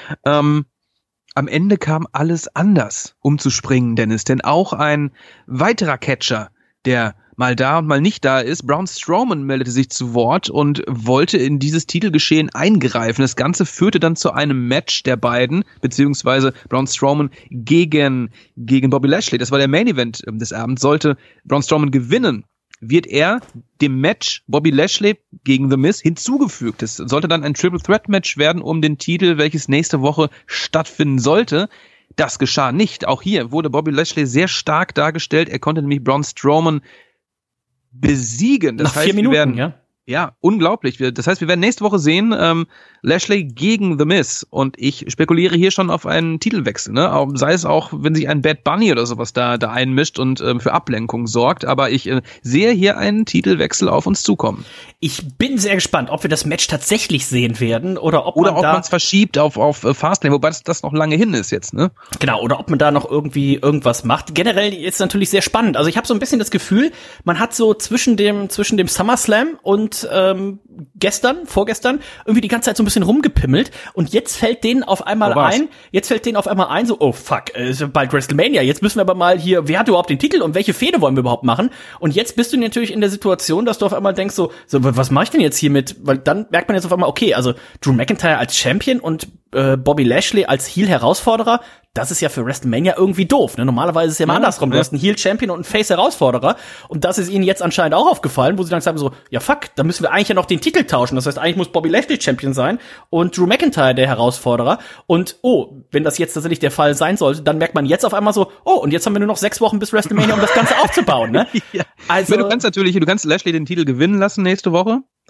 [SPEAKER 4] Am Ende kam alles anders umzuspringen, Dennis, denn auch ein weiterer Catcher, der mal da und mal nicht da ist, Braun Strowman meldete sich zu Wort und wollte in dieses Titelgeschehen eingreifen. Das Ganze führte dann zu einem Match der beiden, beziehungsweise Braun Strowman gegen Bobby Lashley. Das war der Main Event des Abends. Sollte Braun Strowman gewinnen, wird er dem Match Bobby Lashley gegen The Miz hinzugefügt. Es sollte dann ein Triple Threat Match werden um den Titel, welches nächste Woche stattfinden sollte. Das geschah nicht. Auch hier wurde Bobby Lashley sehr stark dargestellt. Er konnte nämlich Braun Strowman besiegen.
[SPEAKER 3] Das heißt, 4 Minuten, ja?
[SPEAKER 4] Ja, unglaublich. Das heißt, wir werden nächste Woche sehen, Lashley gegen The Miz. Und ich spekuliere hier schon auf einen Titelwechsel, ne? Sei es auch, wenn sich ein Bad Bunny oder sowas da einmischt und für Ablenkung sorgt. Aber ich sehe hier einen Titelwechsel auf uns zukommen.
[SPEAKER 3] Ich bin sehr gespannt, ob wir das Match tatsächlich sehen werden oder ob
[SPEAKER 4] man es verschiebt auf Fastlane, wobei das noch lange hin ist jetzt, ne?
[SPEAKER 3] Genau, oder ob man da noch irgendwie irgendwas macht. Generell ist natürlich sehr spannend. Also ich habe so ein bisschen das Gefühl, man hat so zwischen dem SummerSlam und vorgestern irgendwie die ganze Zeit so ein bisschen rumgepimmelt und jetzt fällt denen auf einmal ein, so, oh fuck, ist ja bald WrestleMania, jetzt müssen wir aber mal hier, wer hat überhaupt den Titel und welche Fehde wollen wir überhaupt machen? Und jetzt bist du natürlich in der Situation, dass du auf einmal denkst so was mache ich denn jetzt hier mit? Weil dann merkt man jetzt auf einmal, okay, also Drew McIntyre als Champion und Bobby Lashley als Heel-Herausforderer, das ist ja für WrestleMania irgendwie doof. Ne? Normalerweise ist es ja immer andersrum. Du hast einen Heel-Champion und einen Face-Herausforderer. Und das ist ihnen jetzt anscheinend auch aufgefallen, wo sie dann sagen so, ja fuck, da müssen wir eigentlich ja noch den Titel tauschen. Das heißt, eigentlich muss Bobby Lashley Champion sein und Drew McIntyre der Herausforderer. Und wenn das jetzt tatsächlich der Fall sein sollte, dann merkt man jetzt auf einmal so, und jetzt haben wir nur noch 6 Wochen bis WrestleMania, um das Ganze aufzubauen. Ne?
[SPEAKER 4] Ja. Also, du kannst Lashley den Titel gewinnen lassen nächste Woche.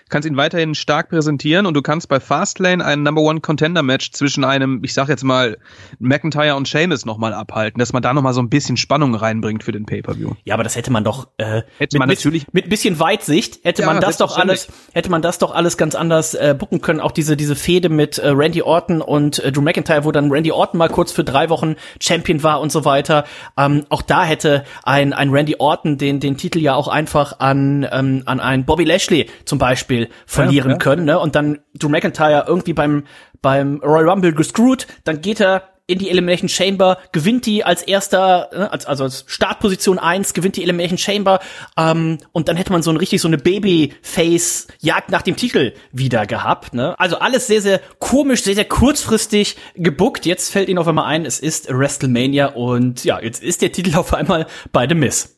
[SPEAKER 4] kannst ihn weiterhin stark präsentieren und du kannst bei Fastlane ein Number-One-Contender-Match zwischen einem, ich sag jetzt mal, McIntyre und Sheamus nochmal abhalten, dass man da nochmal so ein bisschen Spannung reinbringt für den Pay-Per-View.
[SPEAKER 3] Ja, aber das hätte man doch
[SPEAKER 4] natürlich
[SPEAKER 3] mit ein bisschen Weitsicht hätte man das doch alles ganz anders booken können. Auch diese Fehde mit Randy Orton und Drew McIntyre, wo dann Randy Orton mal kurz für 3 Wochen Champion war und so weiter. Auch da hätte ein Randy Orton den Titel ja auch einfach an einen Bobby Lashley zum Beispiel verlieren können, ne? Und dann Drew McIntyre irgendwie beim Royal Rumble gescrewt, dann geht er in die Elimination Chamber, gewinnt die als erster, also als Startposition 1, gewinnt die Elimination Chamber, und dann hätte man so eine Babyface-Jagd nach dem Titel wieder gehabt, ne? Also alles sehr, sehr komisch, sehr, sehr kurzfristig gebookt. Jetzt fällt Ihnen auf einmal ein, es ist WrestleMania und ja, jetzt ist der Titel auf einmal bei The Miz.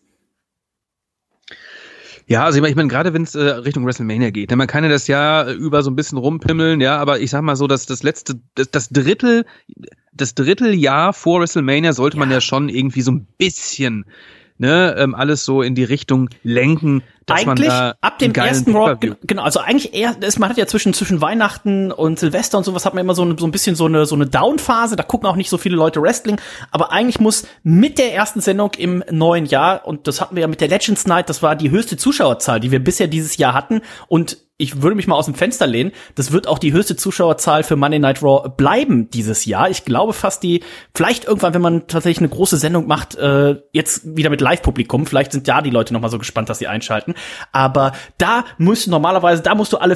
[SPEAKER 4] Ja, also ich meine, gerade wenn es Richtung WrestleMania geht, man kann ja das Jahr über so ein bisschen rumpimmeln, ja, aber ich sag mal so, dass das Dritteljahr vor WrestleMania sollte man ja schon irgendwie so ein bisschen, ne, alles so in die Richtung lenken, dass
[SPEAKER 3] eigentlich
[SPEAKER 4] man da
[SPEAKER 3] ab dem ersten Raw, genau, also eigentlich man hat ja zwischen Weihnachten und Silvester und sowas hat man immer so ein bisschen so eine Down-Phase, da gucken auch nicht so viele Leute Wrestling, aber eigentlich muss mit der ersten Sendung im neuen Jahr, und das hatten wir ja mit der Legends Night, das war die höchste Zuschauerzahl, die wir bisher dieses Jahr hatten, und ich würde mich mal aus dem Fenster lehnen, das wird auch die höchste Zuschauerzahl für Monday Night Raw bleiben dieses Jahr. Ich glaube fast vielleicht irgendwann, wenn man tatsächlich eine große Sendung macht, jetzt wieder mit Live-Publikum, vielleicht sind da die Leute noch mal so gespannt, dass sie einschalten. Aber da musst du alle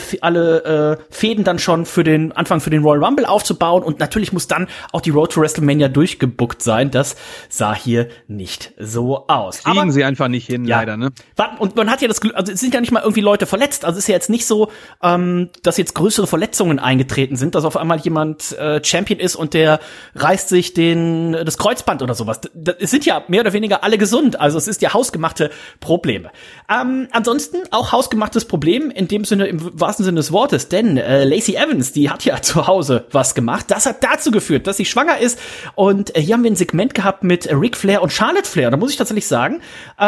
[SPEAKER 3] Fäden dann schon für den Royal Rumble aufzubauen, und natürlich muss dann auch die Road to WrestleMania durchgebuckt sein. Das sah hier nicht so aus.
[SPEAKER 4] Kriegen sie einfach nicht hin,
[SPEAKER 3] ja,
[SPEAKER 4] leider, ne?
[SPEAKER 3] Und man hat ja das Glück, also es sind ja nicht mal irgendwie Leute verletzt, also es ist ja jetzt nicht so, dass jetzt größere Verletzungen eingetreten sind, dass auf einmal jemand Champion ist und der reißt sich das Kreuzband oder sowas. Es sind ja mehr oder weniger alle gesund, also es ist ja hausgemachte Probleme. Ansonsten auch hausgemachtes Problem in dem Sinne, im wahrsten Sinne des Wortes, denn Lacey Evans, die hat ja zu Hause was gemacht. Das hat dazu geführt, dass sie schwanger ist, und hier haben wir ein Segment gehabt mit Ric Flair und Charlotte Flair. Da muss ich tatsächlich sagen,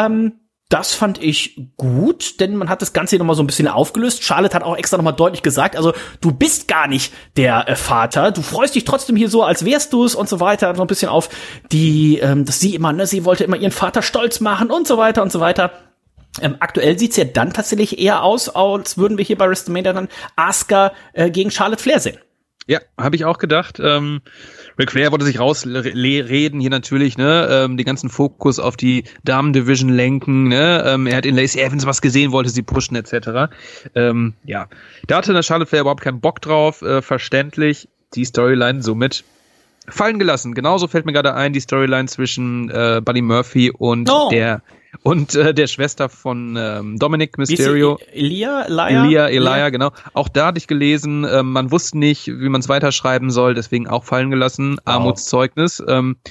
[SPEAKER 3] das fand ich gut, denn man hat das Ganze hier nochmal so ein bisschen aufgelöst. Charlotte hat auch extra nochmal deutlich gesagt, also du bist gar nicht der Vater, du freust dich trotzdem hier so, als wärst du es und so weiter. So ein bisschen auf dass sie immer, sie wollte immer ihren Vater stolz machen und so weiter und so weiter. Aktuell sieht's ja dann tatsächlich eher aus, als würden wir hier bei WrestleMania dann Asuka gegen Charlotte Flair sehen.
[SPEAKER 4] Ja, habe ich auch gedacht. Ric Flair wollte sich rausreden hier natürlich, ne, den ganzen Fokus auf die Damen-Division lenken, ne, er hat in Lacey Evans was gesehen, wollte sie pushen, etc. Ja, da hatte der Charlotte Flair überhaupt keinen Bock drauf, verständlich, die Storyline somit fallen gelassen. Genauso fällt mir gerade ein, die Storyline zwischen Buddy Murphy und der Schwester von Dominic Mysterio. Elia, genau. Auch da hatte ich gelesen, man wusste nicht, wie man es weiterschreiben soll, deswegen auch fallen gelassen. Wow. Armutszeugnis.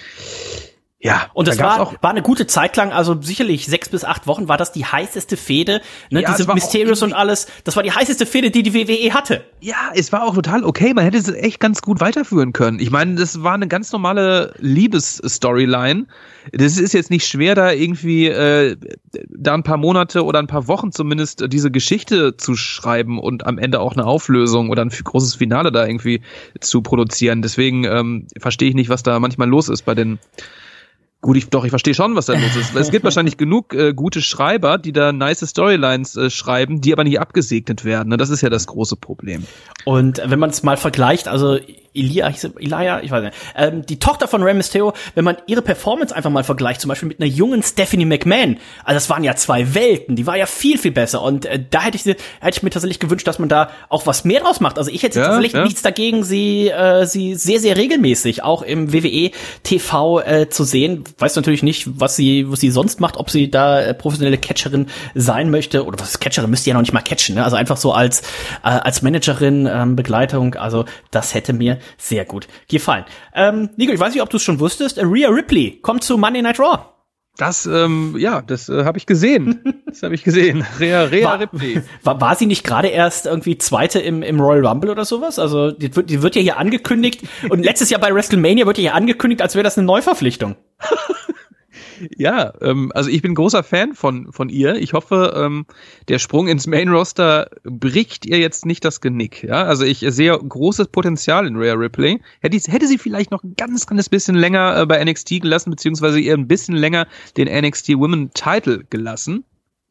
[SPEAKER 4] Ja,
[SPEAKER 3] und das war eine gute Zeit lang, also sicherlich 6 bis 8 Wochen war das die heißeste Fehde, ne, ja, diese Mysterios und alles, das war die heißeste Fehde, die WWE hatte.
[SPEAKER 4] Ja, es war auch total okay, man hätte es echt ganz gut weiterführen können. Ich meine, das war eine ganz normale Liebesstoryline. Das ist jetzt nicht schwer, da irgendwie da ein paar Monate oder ein paar Wochen zumindest diese Geschichte zu schreiben und am Ende auch eine Auflösung oder ein großes Finale da irgendwie zu produzieren. Deswegen verstehe ich nicht, was da manchmal los ist bei den. Gut, ich verstehe schon, was da los ist. Es gibt wahrscheinlich genug gute Schreiber, die da nice Storylines schreiben, die aber nicht abgesegnet werden. Ne? Das ist ja das große Problem.
[SPEAKER 3] Und wenn man es mal vergleicht, also Elia, ich weiß nicht, die Tochter von Rey Mysterio, wenn man ihre Performance einfach mal vergleicht, zum Beispiel mit einer jungen Stephanie McMahon, also das waren ja 2 Welten, die war ja viel, viel besser, und da hätte ich mir tatsächlich gewünscht, dass man da auch was mehr draus macht. Also ich hätte tatsächlich nichts dagegen, sie sehr, sehr regelmäßig auch im WWE TV zu sehen. Weiß natürlich nicht, was sie sonst macht, ob sie da professionelle Catcherin sein möchte, oder was ist Catcherin, müsste ja noch nicht mal catchen, ne? Also einfach so als Managerin, Begleitung, also das hätte mir sehr gut gefallen. Nico, ich weiß nicht, ob du es schon wusstest, Rhea Ripley kommt zu Monday Night Raw.
[SPEAKER 4] Das habe ich gesehen. Rhea Ripley.
[SPEAKER 3] War sie nicht gerade erst irgendwie Zweite im Royal Rumble oder sowas? Also die wird ja hier angekündigt, und letztes Jahr bei WrestleMania wird ja hier angekündigt, als wäre das eine Neuverpflichtung.
[SPEAKER 4] Ja, also ich bin großer Fan von ihr. Ich hoffe, der Sprung ins Main-Roster bricht ihr jetzt nicht das Genick. Ja, also ich sehe großes Potenzial in Rhea Ripley. Hätte sie vielleicht noch ein ganz kleines bisschen länger bei NXT gelassen, beziehungsweise ihr ein bisschen länger den NXT Women Title gelassen.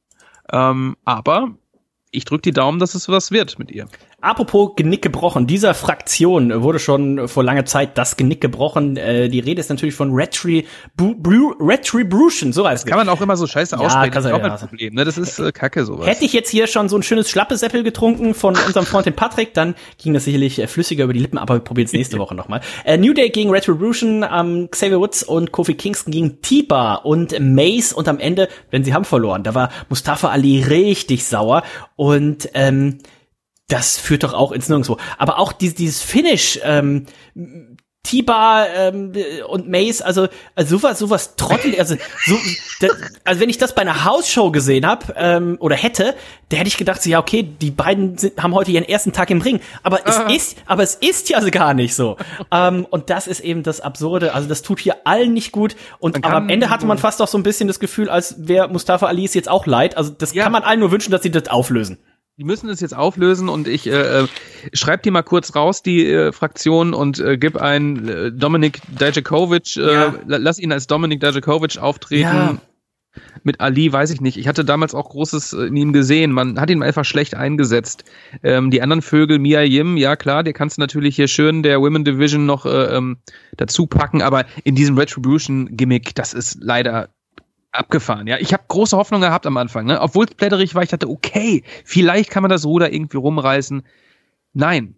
[SPEAKER 4] Aber ich drücke die Daumen, dass es was wird mit ihr.
[SPEAKER 3] Apropos Genick gebrochen, dieser Fraktion wurde schon vor langer Zeit das Genick gebrochen. Die Rede ist natürlich von Retribution, so heißt es.
[SPEAKER 4] Kann man auch immer so scheiße aussprechen, das ist auch ein Problem, ne? Das ist Kacke sowas.
[SPEAKER 3] Hätte ich jetzt hier schon so ein schönes Schlappesäppel getrunken von unserem Freund den Patrick, dann ging das sicherlich flüssiger über die Lippen, aber wir probieren es nächste Woche nochmal. New Day gegen Retribution, Xavier Woods und Kofi Kingston gegen T-Bar und Mace und am Ende, wenn sie haben verloren, da war Mustafa Ali richtig sauer und das führt doch auch ins Nirgendwo. Aber auch dieses Finish, T-Bar und Mace, also sowas trottelt, also wenn ich das bei einer Hausshow gesehen habe oder hätte, da hätte ich gedacht, so, ja okay, die beiden haben heute ihren ersten Tag im Ring, aber es ist ja gar nicht so. Und das ist eben das Absurde, also das tut hier allen nicht gut und aber am Ende hatte man fast auch so ein bisschen das Gefühl, als wäre Mustafa Ali jetzt auch leid, also das kann man allen nur wünschen, dass sie das auflösen.
[SPEAKER 4] Die müssen es jetzt auflösen und ich schreib die mal kurz raus, die Fraktion, und gib ein Dominik Dijakovic, lass ihn als Dominik Dijakovic auftreten. Ja. Mit Ali weiß ich nicht. Ich hatte damals auch Großes in ihm gesehen. Man hat ihn einfach schlecht eingesetzt. Die anderen Vögel, Mia Yim, ja klar, der kannst du natürlich hier schön der Women Division noch dazu packen, aber in diesem Retribution-Gimmick, das ist leider abgefahren, ja. Ich habe große Hoffnung gehabt am Anfang, ne? Obwohl es blätterig war, ich dachte, okay, vielleicht kann man das Ruder irgendwie rumreißen. Nein.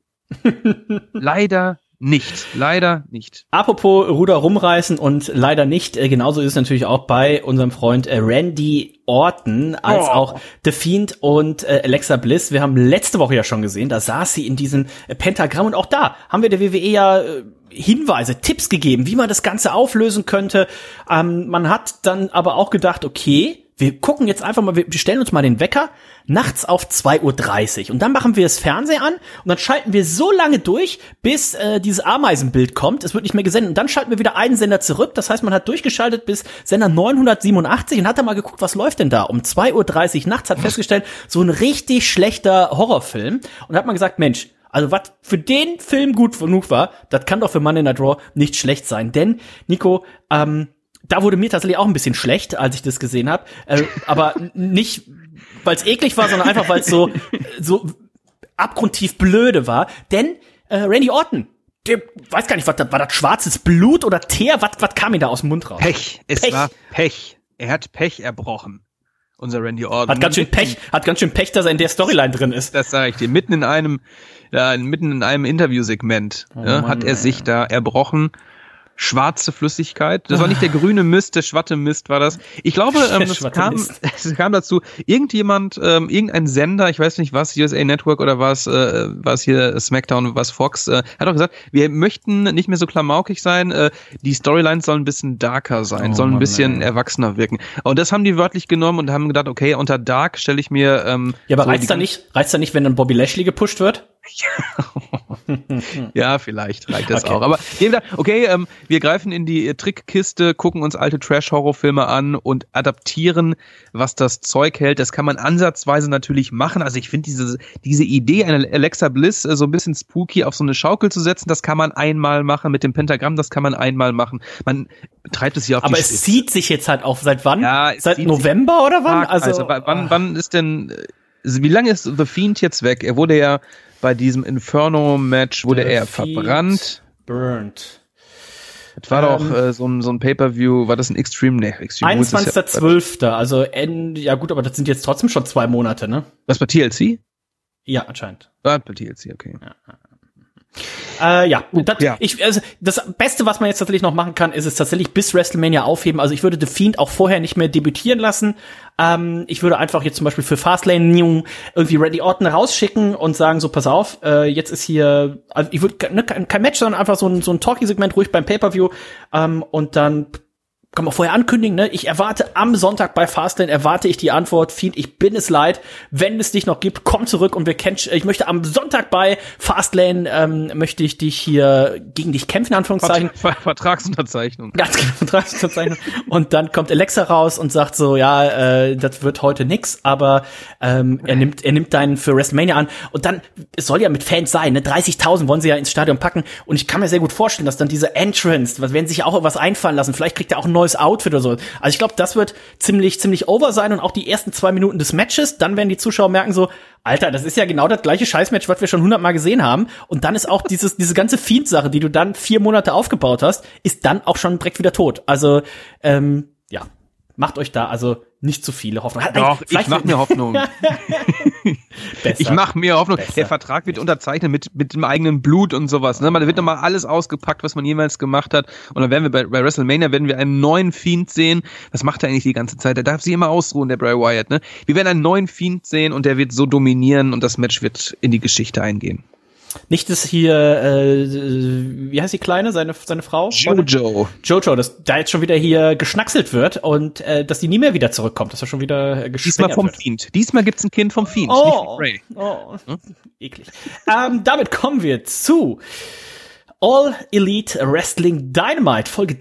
[SPEAKER 4] Leider nicht.
[SPEAKER 3] Apropos Ruder rumreißen und leider nicht, genauso ist es natürlich auch bei unserem Freund Randy Orton, als auch The Fiend und Alexa Bliss. Wir haben letzte Woche ja schon gesehen, da saß sie in diesem Pentagramm und auch da haben wir der WWE ja Hinweise, Tipps gegeben, wie man das Ganze auflösen könnte. Man hat dann aber auch gedacht, okay, wir gucken jetzt einfach mal, wir stellen uns mal den Wecker nachts auf 2:30 Uhr und dann machen wir das Fernsehen an und dann schalten wir so lange durch, bis dieses Ameisenbild kommt. Es wird nicht mehr gesendet und dann schalten wir wieder einen Sender zurück. Das heißt, man hat durchgeschaltet bis Sender 987 und hat dann mal geguckt, was läuft denn da? Um 2:30 Uhr nachts hat festgestellt, so ein richtig schlechter Horrorfilm und hat man gesagt, Mensch, also was für den Film gut genug war, das kann doch für Monday Night Raw nicht schlecht sein. Denn, Nico, da wurde mir tatsächlich auch ein bisschen schlecht, als ich das gesehen habe. Aber nicht, weil es eklig war, sondern einfach, weil es so abgrundtief blöde war. Denn Randy Orton, der weiß gar nicht, war das schwarzes Blut oder Teer? Was kam ihm da aus dem Mund raus?
[SPEAKER 4] Pech. Es war Pech. Er hat Pech erbrochen. Unser Randy Orton.
[SPEAKER 3] Hat ganz schön Pech, dass er in der Storyline drin ist.
[SPEAKER 4] Das sage ich dir. Mitten in einem Interviewsegment hat er sich da erbrochen. Schwarze Flüssigkeit. Das war nicht der grüne Mist, der Schwattemist war das. Ich glaube, es kam dazu, irgendein Sender, ich weiß nicht was, USA Network oder was hier SmackDown, was Fox, hat auch gesagt, wir möchten nicht mehr so klamaukig sein, die Storylines sollen ein bisschen darker sein, sollen ein bisschen erwachsener wirken. Und das haben die wörtlich genommen und haben gedacht, okay, unter Dark stelle ich mir
[SPEAKER 3] ja, aber so reizt da nicht, wenn dann Bobby Lashley gepusht wird?
[SPEAKER 4] Ja, vielleicht reicht das auch. Aber okay, wir greifen in die Trickkiste, gucken uns alte Trash-Horrorfilme an und adaptieren, was das Zeug hält. Das kann man ansatzweise natürlich machen. Also ich finde diese Idee, eine Alexa Bliss so ein bisschen spooky auf so eine Schaukel zu setzen, das kann man einmal machen. Mit dem Pentagramm, das kann man einmal machen. Man treibt es hier auf
[SPEAKER 3] aber
[SPEAKER 4] die
[SPEAKER 3] Spitze. Es zieht sich jetzt halt auf. Seit wann?
[SPEAKER 4] Ja,
[SPEAKER 3] seit November oder wann?
[SPEAKER 4] Also wann ist denn, wie lange ist The Fiend jetzt weg? Er wurde ja bei diesem Inferno-Match wurde er verbrannt.
[SPEAKER 3] Burnt.
[SPEAKER 4] Das war doch so ein Pay-Per-View, war das ein Extreme? Nee, Extreme
[SPEAKER 3] 21.12. Also ja gut, aber das sind jetzt trotzdem schon 2 Monate, ne?
[SPEAKER 4] Was bei TLC?
[SPEAKER 3] Ja, anscheinend.
[SPEAKER 4] Bei TLC, okay.
[SPEAKER 3] Das Beste, was man jetzt tatsächlich noch machen kann, ist es tatsächlich bis WrestleMania aufheben. Also ich würde The Fiend auch vorher nicht mehr debütieren lassen. Ich würde einfach jetzt zum Beispiel für Fastlane irgendwie Randy Orton rausschicken und sagen, so pass auf, jetzt ist hier, also ich würde kein Match, sondern einfach so ein Talking-Segment ruhig beim Pay-Per-View und dann kann man vorher ankündigen, ne? Ich erwarte am Sonntag bei Fastlane, erwarte ich die Antwort, Fiend, ich bin es leid, wenn es dich noch gibt, komm zurück und ich möchte am Sonntag bei Fastlane, möchte ich dich hier gegen dich kämpfen, in Anführungszeichen.
[SPEAKER 4] Vertragsunterzeichnung.
[SPEAKER 3] Ganz genau, Vertragsunterzeichnung. Und dann kommt Alexa raus und sagt so, ja, das wird heute nix, aber er nimmt deinen für WrestleMania an. Und dann, es soll ja mit Fans sein, ne? 30.000 wollen sie ja ins Stadion packen. Und ich kann mir sehr gut vorstellen, dass dann diese Entrance, werden sich auch was einfallen lassen, vielleicht kriegt er auch ein neues Outfit oder so. Also ich glaube, das wird ziemlich over sein und auch die ersten 2 Minuten des Matches, dann werden die Zuschauer merken so, Alter, das ist ja genau das gleiche Scheißmatch, was wir schon 100-mal gesehen haben. Und dann ist auch diese ganze Fiend-Sache, die du dann 4 Monate aufgebaut hast, ist dann auch schon direkt wieder tot. Also, ja, macht euch da also nicht zu viele Hoffnung.
[SPEAKER 4] Doch, ich mach mir Hoffnung. Ich mach mir Hoffnung. Besser. Der Vertrag wird unterzeichnet mit dem eigenen Blut und sowas. Ne? Da wird nochmal alles ausgepackt, was man jemals gemacht hat. Und dann werden wir bei WrestleMania einen neuen Fiend sehen. Was macht er eigentlich die ganze Zeit? Der darf sich immer ausruhen, der Bray Wyatt. Ne? Wir werden einen neuen Fiend sehen und der wird so dominieren und das Match wird in die Geschichte eingehen.
[SPEAKER 3] Nicht, dass hier, wie heißt die Kleine, seine Frau?
[SPEAKER 4] Jojo,
[SPEAKER 3] dass da jetzt schon wieder hier geschnackselt wird und dass die nie mehr wieder zurückkommt, dass er schon wieder
[SPEAKER 4] Diesmal vom wird. Fiend. Diesmal gibt's ein Kind vom Fiend, nicht von Bray.
[SPEAKER 3] Eklig. Damit kommen wir zu All Elite Wrestling Dynamite, Folge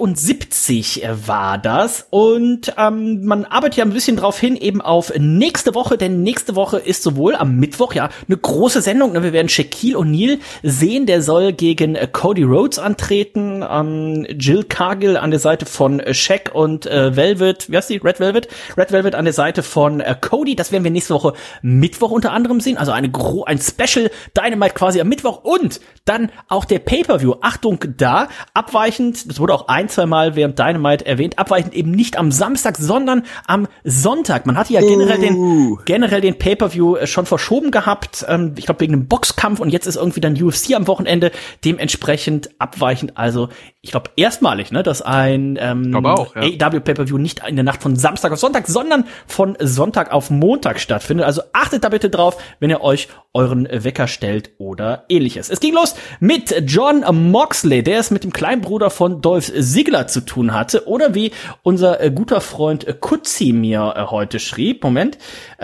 [SPEAKER 3] 73 war das. Und man arbeitet ja ein bisschen drauf hin, eben auf nächste Woche, denn nächste Woche ist sowohl am Mittwoch, ja, eine große Sendung. Ne? Wir werden Shaquille O'Neal sehen, der soll gegen Cody Rhodes antreten. Jill Cargill an der Seite von Shaq und Velvet, wie heißt die? Red Velvet? Red Velvet an der Seite von Cody. Das werden wir nächste Woche Mittwoch unter anderem sehen. Also ein Special Dynamite quasi am Mittwoch und dann auch der Pay-Per-View, Achtung da, abweichend, das wurde auch 1-2 Mal während Dynamite erwähnt, abweichend eben nicht am Samstag, sondern am Sonntag. Man hatte ja generell den Pay-Per-View schon verschoben gehabt, ich glaube wegen einem Boxkampf und jetzt ist irgendwie dann UFC am Wochenende, dementsprechend abweichend, also ich glaube erstmalig, ne, dass ein AEW Pay-Per-View nicht in der Nacht von Samstag auf Sonntag, sondern von Sonntag auf Montag stattfindet. Also achtet da bitte drauf, wenn ihr euch euren Wecker stellt oder ähnliches. Es ging los mit Jon Moxley, der es mit dem kleinen Bruder von Dolph Ziggler zu tun hatte. Oder wie unser guter Freund Kutzi mir heute schrieb. Moment.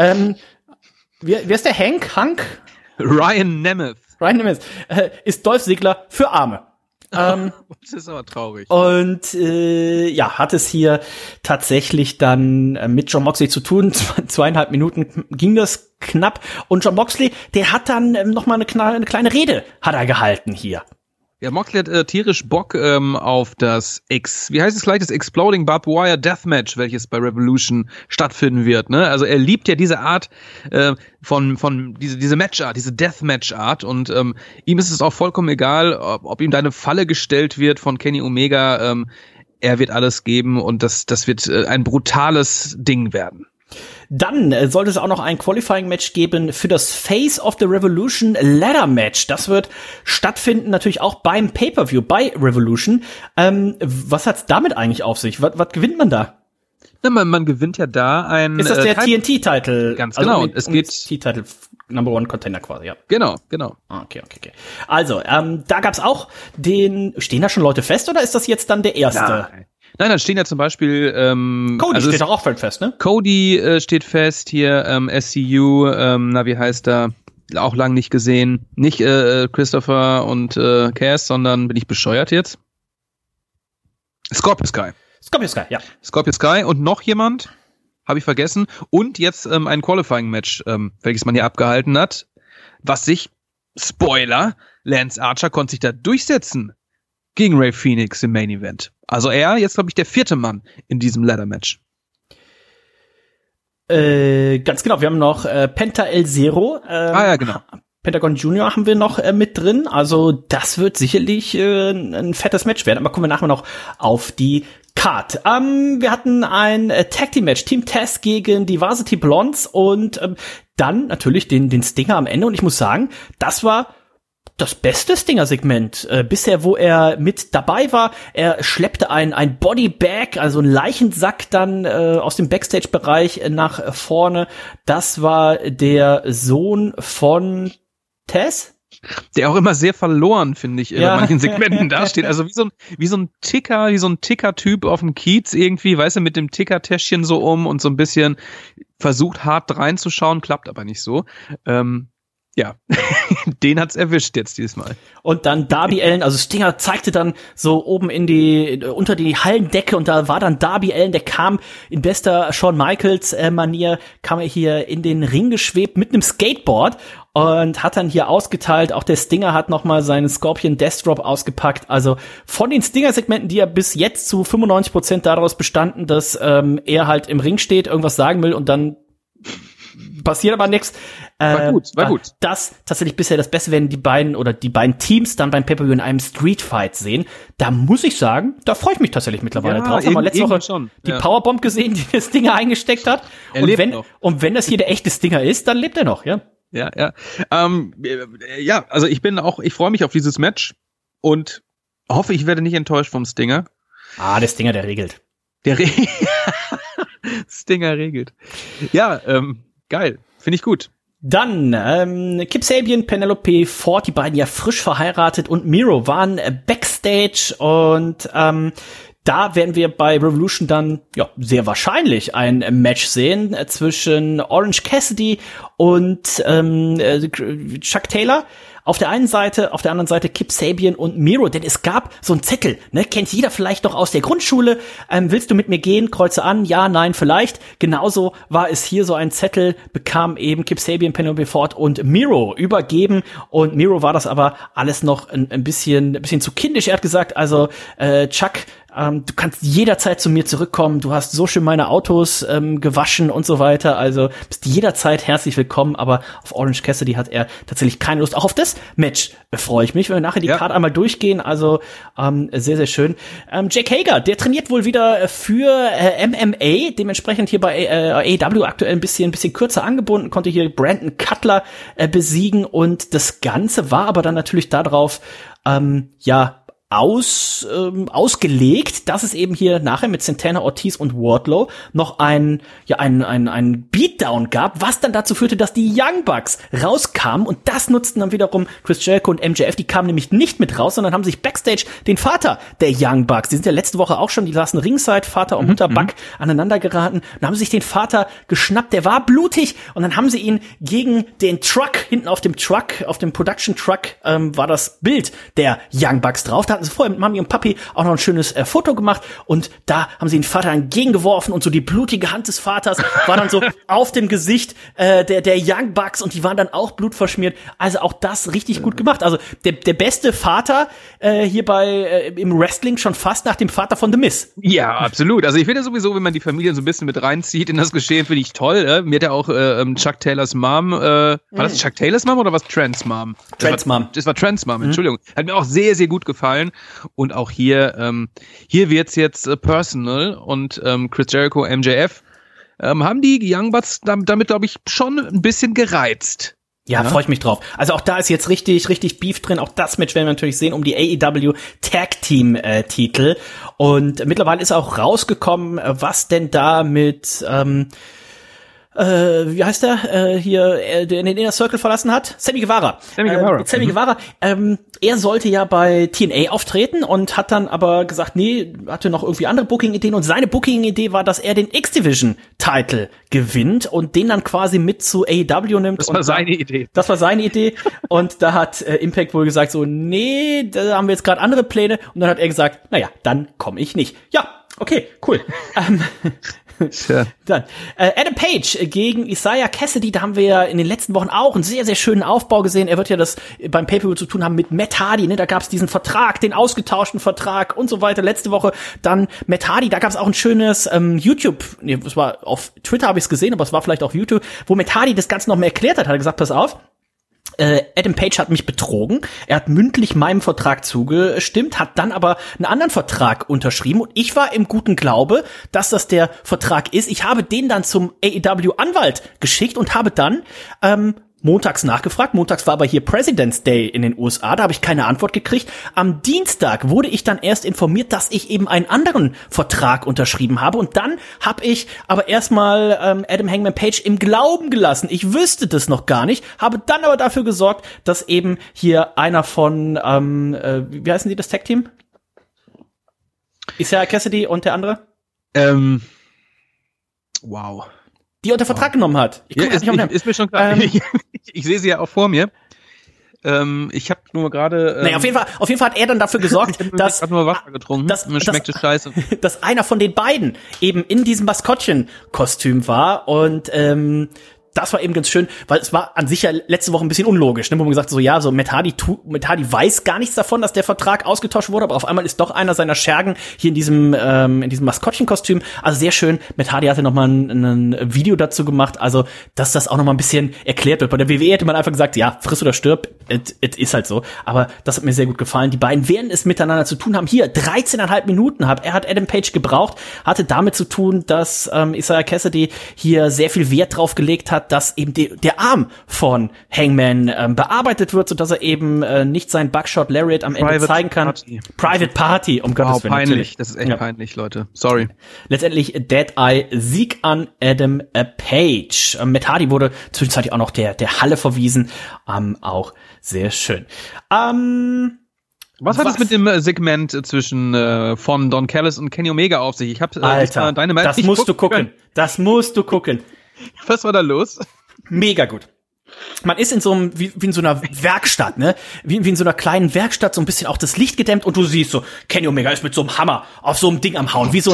[SPEAKER 3] Wer ist der Hank?
[SPEAKER 4] Ryan Nemeth.
[SPEAKER 3] Ist Dolph Ziggler für Arme.
[SPEAKER 4] Das ist aber traurig.
[SPEAKER 3] Und hat es hier tatsächlich dann mit Jon Moxley zu tun. 2,5 Minuten ging das knapp. Und Jon Moxley, der hat dann noch mal eine kleine Rede hat er gehalten hier.
[SPEAKER 4] Ja, Moxley hat tierisch Bock auf das das Exploding Barbed Wire Deathmatch, welches bei Revolution stattfinden wird. Ne? Also er liebt ja diese Art von diese Matchart, diese Deathmatch-Art und ihm ist es auch vollkommen egal, ob ihm da eine Falle gestellt wird von Kenny Omega. Er wird alles geben und das wird ein brutales Ding werden.
[SPEAKER 3] Dann sollte es auch noch ein Qualifying-Match geben für das Face of the Revolution Ladder Match. Das wird stattfinden natürlich auch beim Pay-Per-View bei Revolution. Was hat's damit eigentlich auf sich? Was gewinnt man da?
[SPEAKER 4] Na, man gewinnt ja da ein...
[SPEAKER 3] Ist das der TNT-Titel?
[SPEAKER 4] Ganz genau.
[SPEAKER 3] Es geht T-Titel Number One Contender quasi, ja.
[SPEAKER 4] Genau.
[SPEAKER 3] Okay. Also, da gab's auch stehen da schon Leute fest oder ist das jetzt dann der erste?
[SPEAKER 4] Nein, da stehen ja zum Beispiel
[SPEAKER 3] Cody steht doch auch fest, ne?
[SPEAKER 4] Cody steht fest, hier SCU, wie heißt er? Auch lang nicht gesehen. Nicht Christopher und Cass, sondern bin ich bescheuert jetzt? Scorpio Sky, ja. Scorpio Sky und noch jemand, habe ich vergessen. Und jetzt ein Qualifying-Match, welches man hier abgehalten hat, was sich, Spoiler, Lance Archer konnte sich da durchsetzen gegen Rey Fenix im Main Event. Also jetzt, glaube ich, der 4. Mann in diesem Ladder-Match.
[SPEAKER 3] Ganz genau, wir haben noch Penta El Zero.
[SPEAKER 4] Genau.
[SPEAKER 3] Pentagon Junior haben wir noch mit drin. Also das wird sicherlich ein fettes Match werden. Aber kommen wir nachher noch auf die Card. Wir hatten ein Tag-Team-Match. Team Taz gegen die Varsity Blondes und dann natürlich den Stinger am Ende. Und ich muss sagen, das war das beste Stinger-Segment bisher, wo er mit dabei war. Er schleppte ein Bodybag, also einen Leichensack dann aus dem Backstage-Bereich nach vorne. Das war der Sohn von Taz?
[SPEAKER 4] Der auch immer sehr verloren, finde ich, in manchen Segmenten dasteht. Also wie so ein Ticker-Typ auf dem Kiez irgendwie, weißt du, mit dem Ticker-Täschchen so und so ein bisschen versucht hart reinzuschauen, klappt aber nicht so. Ja, den hat's erwischt jetzt dieses Mal.
[SPEAKER 3] Und dann Darby Allin, also Stinger zeigte dann so oben unter die Hallendecke und da war dann Darby Allin, der kam in bester Shawn Michaels Manier, kam er hier in den Ring geschwebt mit einem Skateboard und hat dann hier ausgeteilt. Auch der Stinger hat nochmal seinen Scorpion Death Drop ausgepackt. Also von den Stinger-Segmenten, die ja bis jetzt zu 95% daraus bestanden, dass er halt im Ring steht, irgendwas sagen will und dann passiert aber nichts.
[SPEAKER 4] War gut.
[SPEAKER 3] Das tatsächlich bisher das Beste, wenn die beiden Teams dann beim Pay-Per-View in einem Street-Fight sehen. Da muss ich sagen, da freue ich mich tatsächlich mittlerweile drauf. Haben wir letzte Woche schon die Powerbomb gesehen, die der Stinger eingesteckt hat. Und wenn das hier der echte Stinger ist, dann lebt er noch, ja.
[SPEAKER 4] Ja. Also ich freue mich auf dieses Match und hoffe, ich werde nicht enttäuscht vom Stinger.
[SPEAKER 3] Der Stinger, der regelt.
[SPEAKER 4] Stinger regelt. Ja, geil. Finde ich gut.
[SPEAKER 3] Dann Kip Sabian, Penelope Ford, die beiden ja frisch verheiratet und Miro waren Backstage und da werden wir bei Revolution dann sehr wahrscheinlich ein Match sehen zwischen Orange Cassidy und Chuck Taylor. Auf der einen Seite, auf der anderen Seite Kip Sabian und Miro, denn es gab so einen Zettel, ne, kennt jeder vielleicht noch aus der Grundschule, willst du mit mir gehen, kreuze an, ja, nein, vielleicht. Genauso war es hier, so ein Zettel bekam eben Kip Sabian, Penelope Ford und Miro übergeben und Miro war das aber alles noch ein bisschen zu kindisch. Er hat gesagt, also Chuck, du kannst jederzeit zu mir zurückkommen, du hast so schön meine Autos gewaschen und so weiter, also bist jederzeit herzlich willkommen, aber auf Orange Cassidy hat er tatsächlich keine Lust. Auch auf das Match freue ich mich, wenn wir nachher die Card einmal durchgehen, also sehr, sehr schön. Jake Hager, der trainiert wohl wieder für MMA, dementsprechend hier bei AEW aktuell ein bisschen kürzer angebunden, konnte hier Brandon Cutler besiegen und das Ganze war aber dann natürlich darauf, ausgelegt, dass es eben hier nachher mit Santana Ortiz und Wardlow noch ein Beatdown gab, was dann dazu führte, dass die Young Bucks rauskamen und das nutzten dann wiederum Chris Jericho und MJF, die kamen nämlich nicht mit raus, sondern haben sich Backstage den Vater der Young Bucks, die sind ja letzte Woche auch schon, die saßen ringside, Vater und Mutter Buck aneinander geraten und haben sich den Vater geschnappt, der war blutig und dann haben sie ihn gegen den Truck, hinten auf dem Production Truck war das Bild der Young Bucks drauf, da hatten sie vorher mit Mami und Papi auch noch ein schönes Foto gemacht und da haben sie den Vater entgegengeworfen und so die blutige Hand des Vaters war dann so auf dem Gesicht der Young Bucks und die waren dann auch blutverschmiert. Also auch das richtig gut gemacht. Also der beste Vater hier im Wrestling schon fast nach dem Vater von The Miz.
[SPEAKER 4] Ja, absolut. Also ich finde ja sowieso, wenn man die Familie so ein bisschen mit reinzieht in das Geschehen, finde ich toll. Mir hat ja auch Chuck Taylors Mom, war das Chuck Taylors Mom oder was Trans Mom? Das war Trans Mom, Entschuldigung. Hat mir auch sehr, sehr gut gefallen. Und auch hier wird's jetzt personal und Chris Jericho, MJF haben die Young Bucks damit, glaube ich, schon ein bisschen gereizt.
[SPEAKER 3] Ja, freue ich mich drauf. Also auch da ist jetzt richtig Beef drin. Auch das Match werden wir natürlich sehen um die AEW Tag Team Titel. Und mittlerweile ist auch rausgekommen, was denn da mit wie heißt der hier, der den Inner Circle verlassen hat? Sammy Guevara. Sammy Guevara. Er sollte ja bei TNA auftreten und hat dann aber gesagt, nee, hatte noch irgendwie andere Booking-Ideen und seine Booking-Idee war, dass er den X-Division-Title gewinnt und den dann quasi mit zu AEW nimmt.
[SPEAKER 4] Das war seine Idee.
[SPEAKER 3] Das war seine Idee und da hat Impact wohl gesagt so, nee, da haben wir jetzt gerade andere Pläne und dann hat er gesagt, naja, dann komme ich nicht. Ja, okay, cool.
[SPEAKER 4] Sure.
[SPEAKER 3] Dann Adam Page gegen Isaiah Cassidy, da haben wir ja in den letzten Wochen auch einen sehr, sehr schönen Aufbau gesehen. Er wird ja das beim Pay-Per-View zu tun haben mit Matt Hardy, ne? Da gab es diesen Vertrag, den ausgetauschten Vertrag und so weiter. Letzte Woche dann Matt Hardy, da gab es auch ein schönes es war auf Twitter habe ich es gesehen, aber es war vielleicht auch YouTube, wo Matt Hardy das Ganze noch mal erklärt hat. Hat er gesagt, pass auf, Adam Page hat mich betrogen. Er hat mündlich meinem Vertrag zugestimmt, hat dann aber einen anderen Vertrag unterschrieben und ich war im guten Glaube, dass das der Vertrag ist. Ich habe den dann zum AEW-Anwalt geschickt und habe dann montags nachgefragt. Montags war aber hier President's Day in den USA. Da habe ich keine Antwort gekriegt. Am Dienstag wurde ich dann erst informiert, dass ich eben einen anderen Vertrag unterschrieben habe. Und dann habe ich aber erstmal Adam Hangman Page im Glauben gelassen. Ich wüsste das noch gar nicht. Habe dann aber dafür gesorgt, dass eben hier einer von, wie heißen die, das Tag-Team? Isaiah Cassidy und der andere?
[SPEAKER 4] Wow.
[SPEAKER 3] Die unter Vertrag genommen hat.
[SPEAKER 4] Ist mir schon klar. Ich sehe sie ja auch vor mir. Ich habe nur gerade.
[SPEAKER 3] Naja, auf jeden Fall hat er dann dafür gesorgt, dass.
[SPEAKER 4] Ich habe nur Wasser getrunken. Mir schmeckte scheiße.
[SPEAKER 3] Dass einer von den beiden eben in diesem Maskottchenkostüm war und das war eben ganz schön, weil es war an sich ja letzte Woche ein bisschen unlogisch, ne, wo man gesagt hat, so ja, so Matt Hardy weiß gar nichts davon, dass der Vertrag ausgetauscht wurde, aber auf einmal ist doch einer seiner Schergen hier in diesem Maskottchenkostüm. Also sehr schön. Matt Hardy hatte noch mal ein Video dazu gemacht, also dass das auch noch mal ein bisschen erklärt wird. Bei der WWE hätte man einfach gesagt, ja, friss oder stirb, es ist halt so. Aber das hat mir sehr gut gefallen. Die beiden werden es miteinander zu tun haben. Hier 13,5 Minuten hat Adam Page gebraucht, hatte damit zu tun, dass Isaiah Cassidy hier sehr viel Wert drauf gelegt hat, dass eben der Arm von Hangman bearbeitet wird, sodass er eben nicht seinen Buckshot Lariat am Ende zeigen kann. Private Party, um Gottes Willen.
[SPEAKER 4] Peinlich, natürlich. Das ist echt peinlich, Leute. Sorry.
[SPEAKER 3] Letztendlich Dead Eye Sieg an Adam Page. Matt Hardy wurde zwischenzeitlich auch noch der Halle verwiesen. Auch sehr schön.
[SPEAKER 4] Was hat es mit dem Segment zwischen von Don Callis und Kenny Omega auf sich? Ich habe
[SPEAKER 3] Alter,
[SPEAKER 4] deine
[SPEAKER 3] das musst du gucken. Das musst du gucken.
[SPEAKER 4] Was war da los?
[SPEAKER 3] Mega gut. Man ist in so einem, wie in so einer Werkstatt, ne? Wie in so einer kleinen Werkstatt, so ein bisschen auch das Licht gedämmt und du siehst so, Kenny Omega ist mit so einem Hammer auf so einem Ding am Hauen, wie so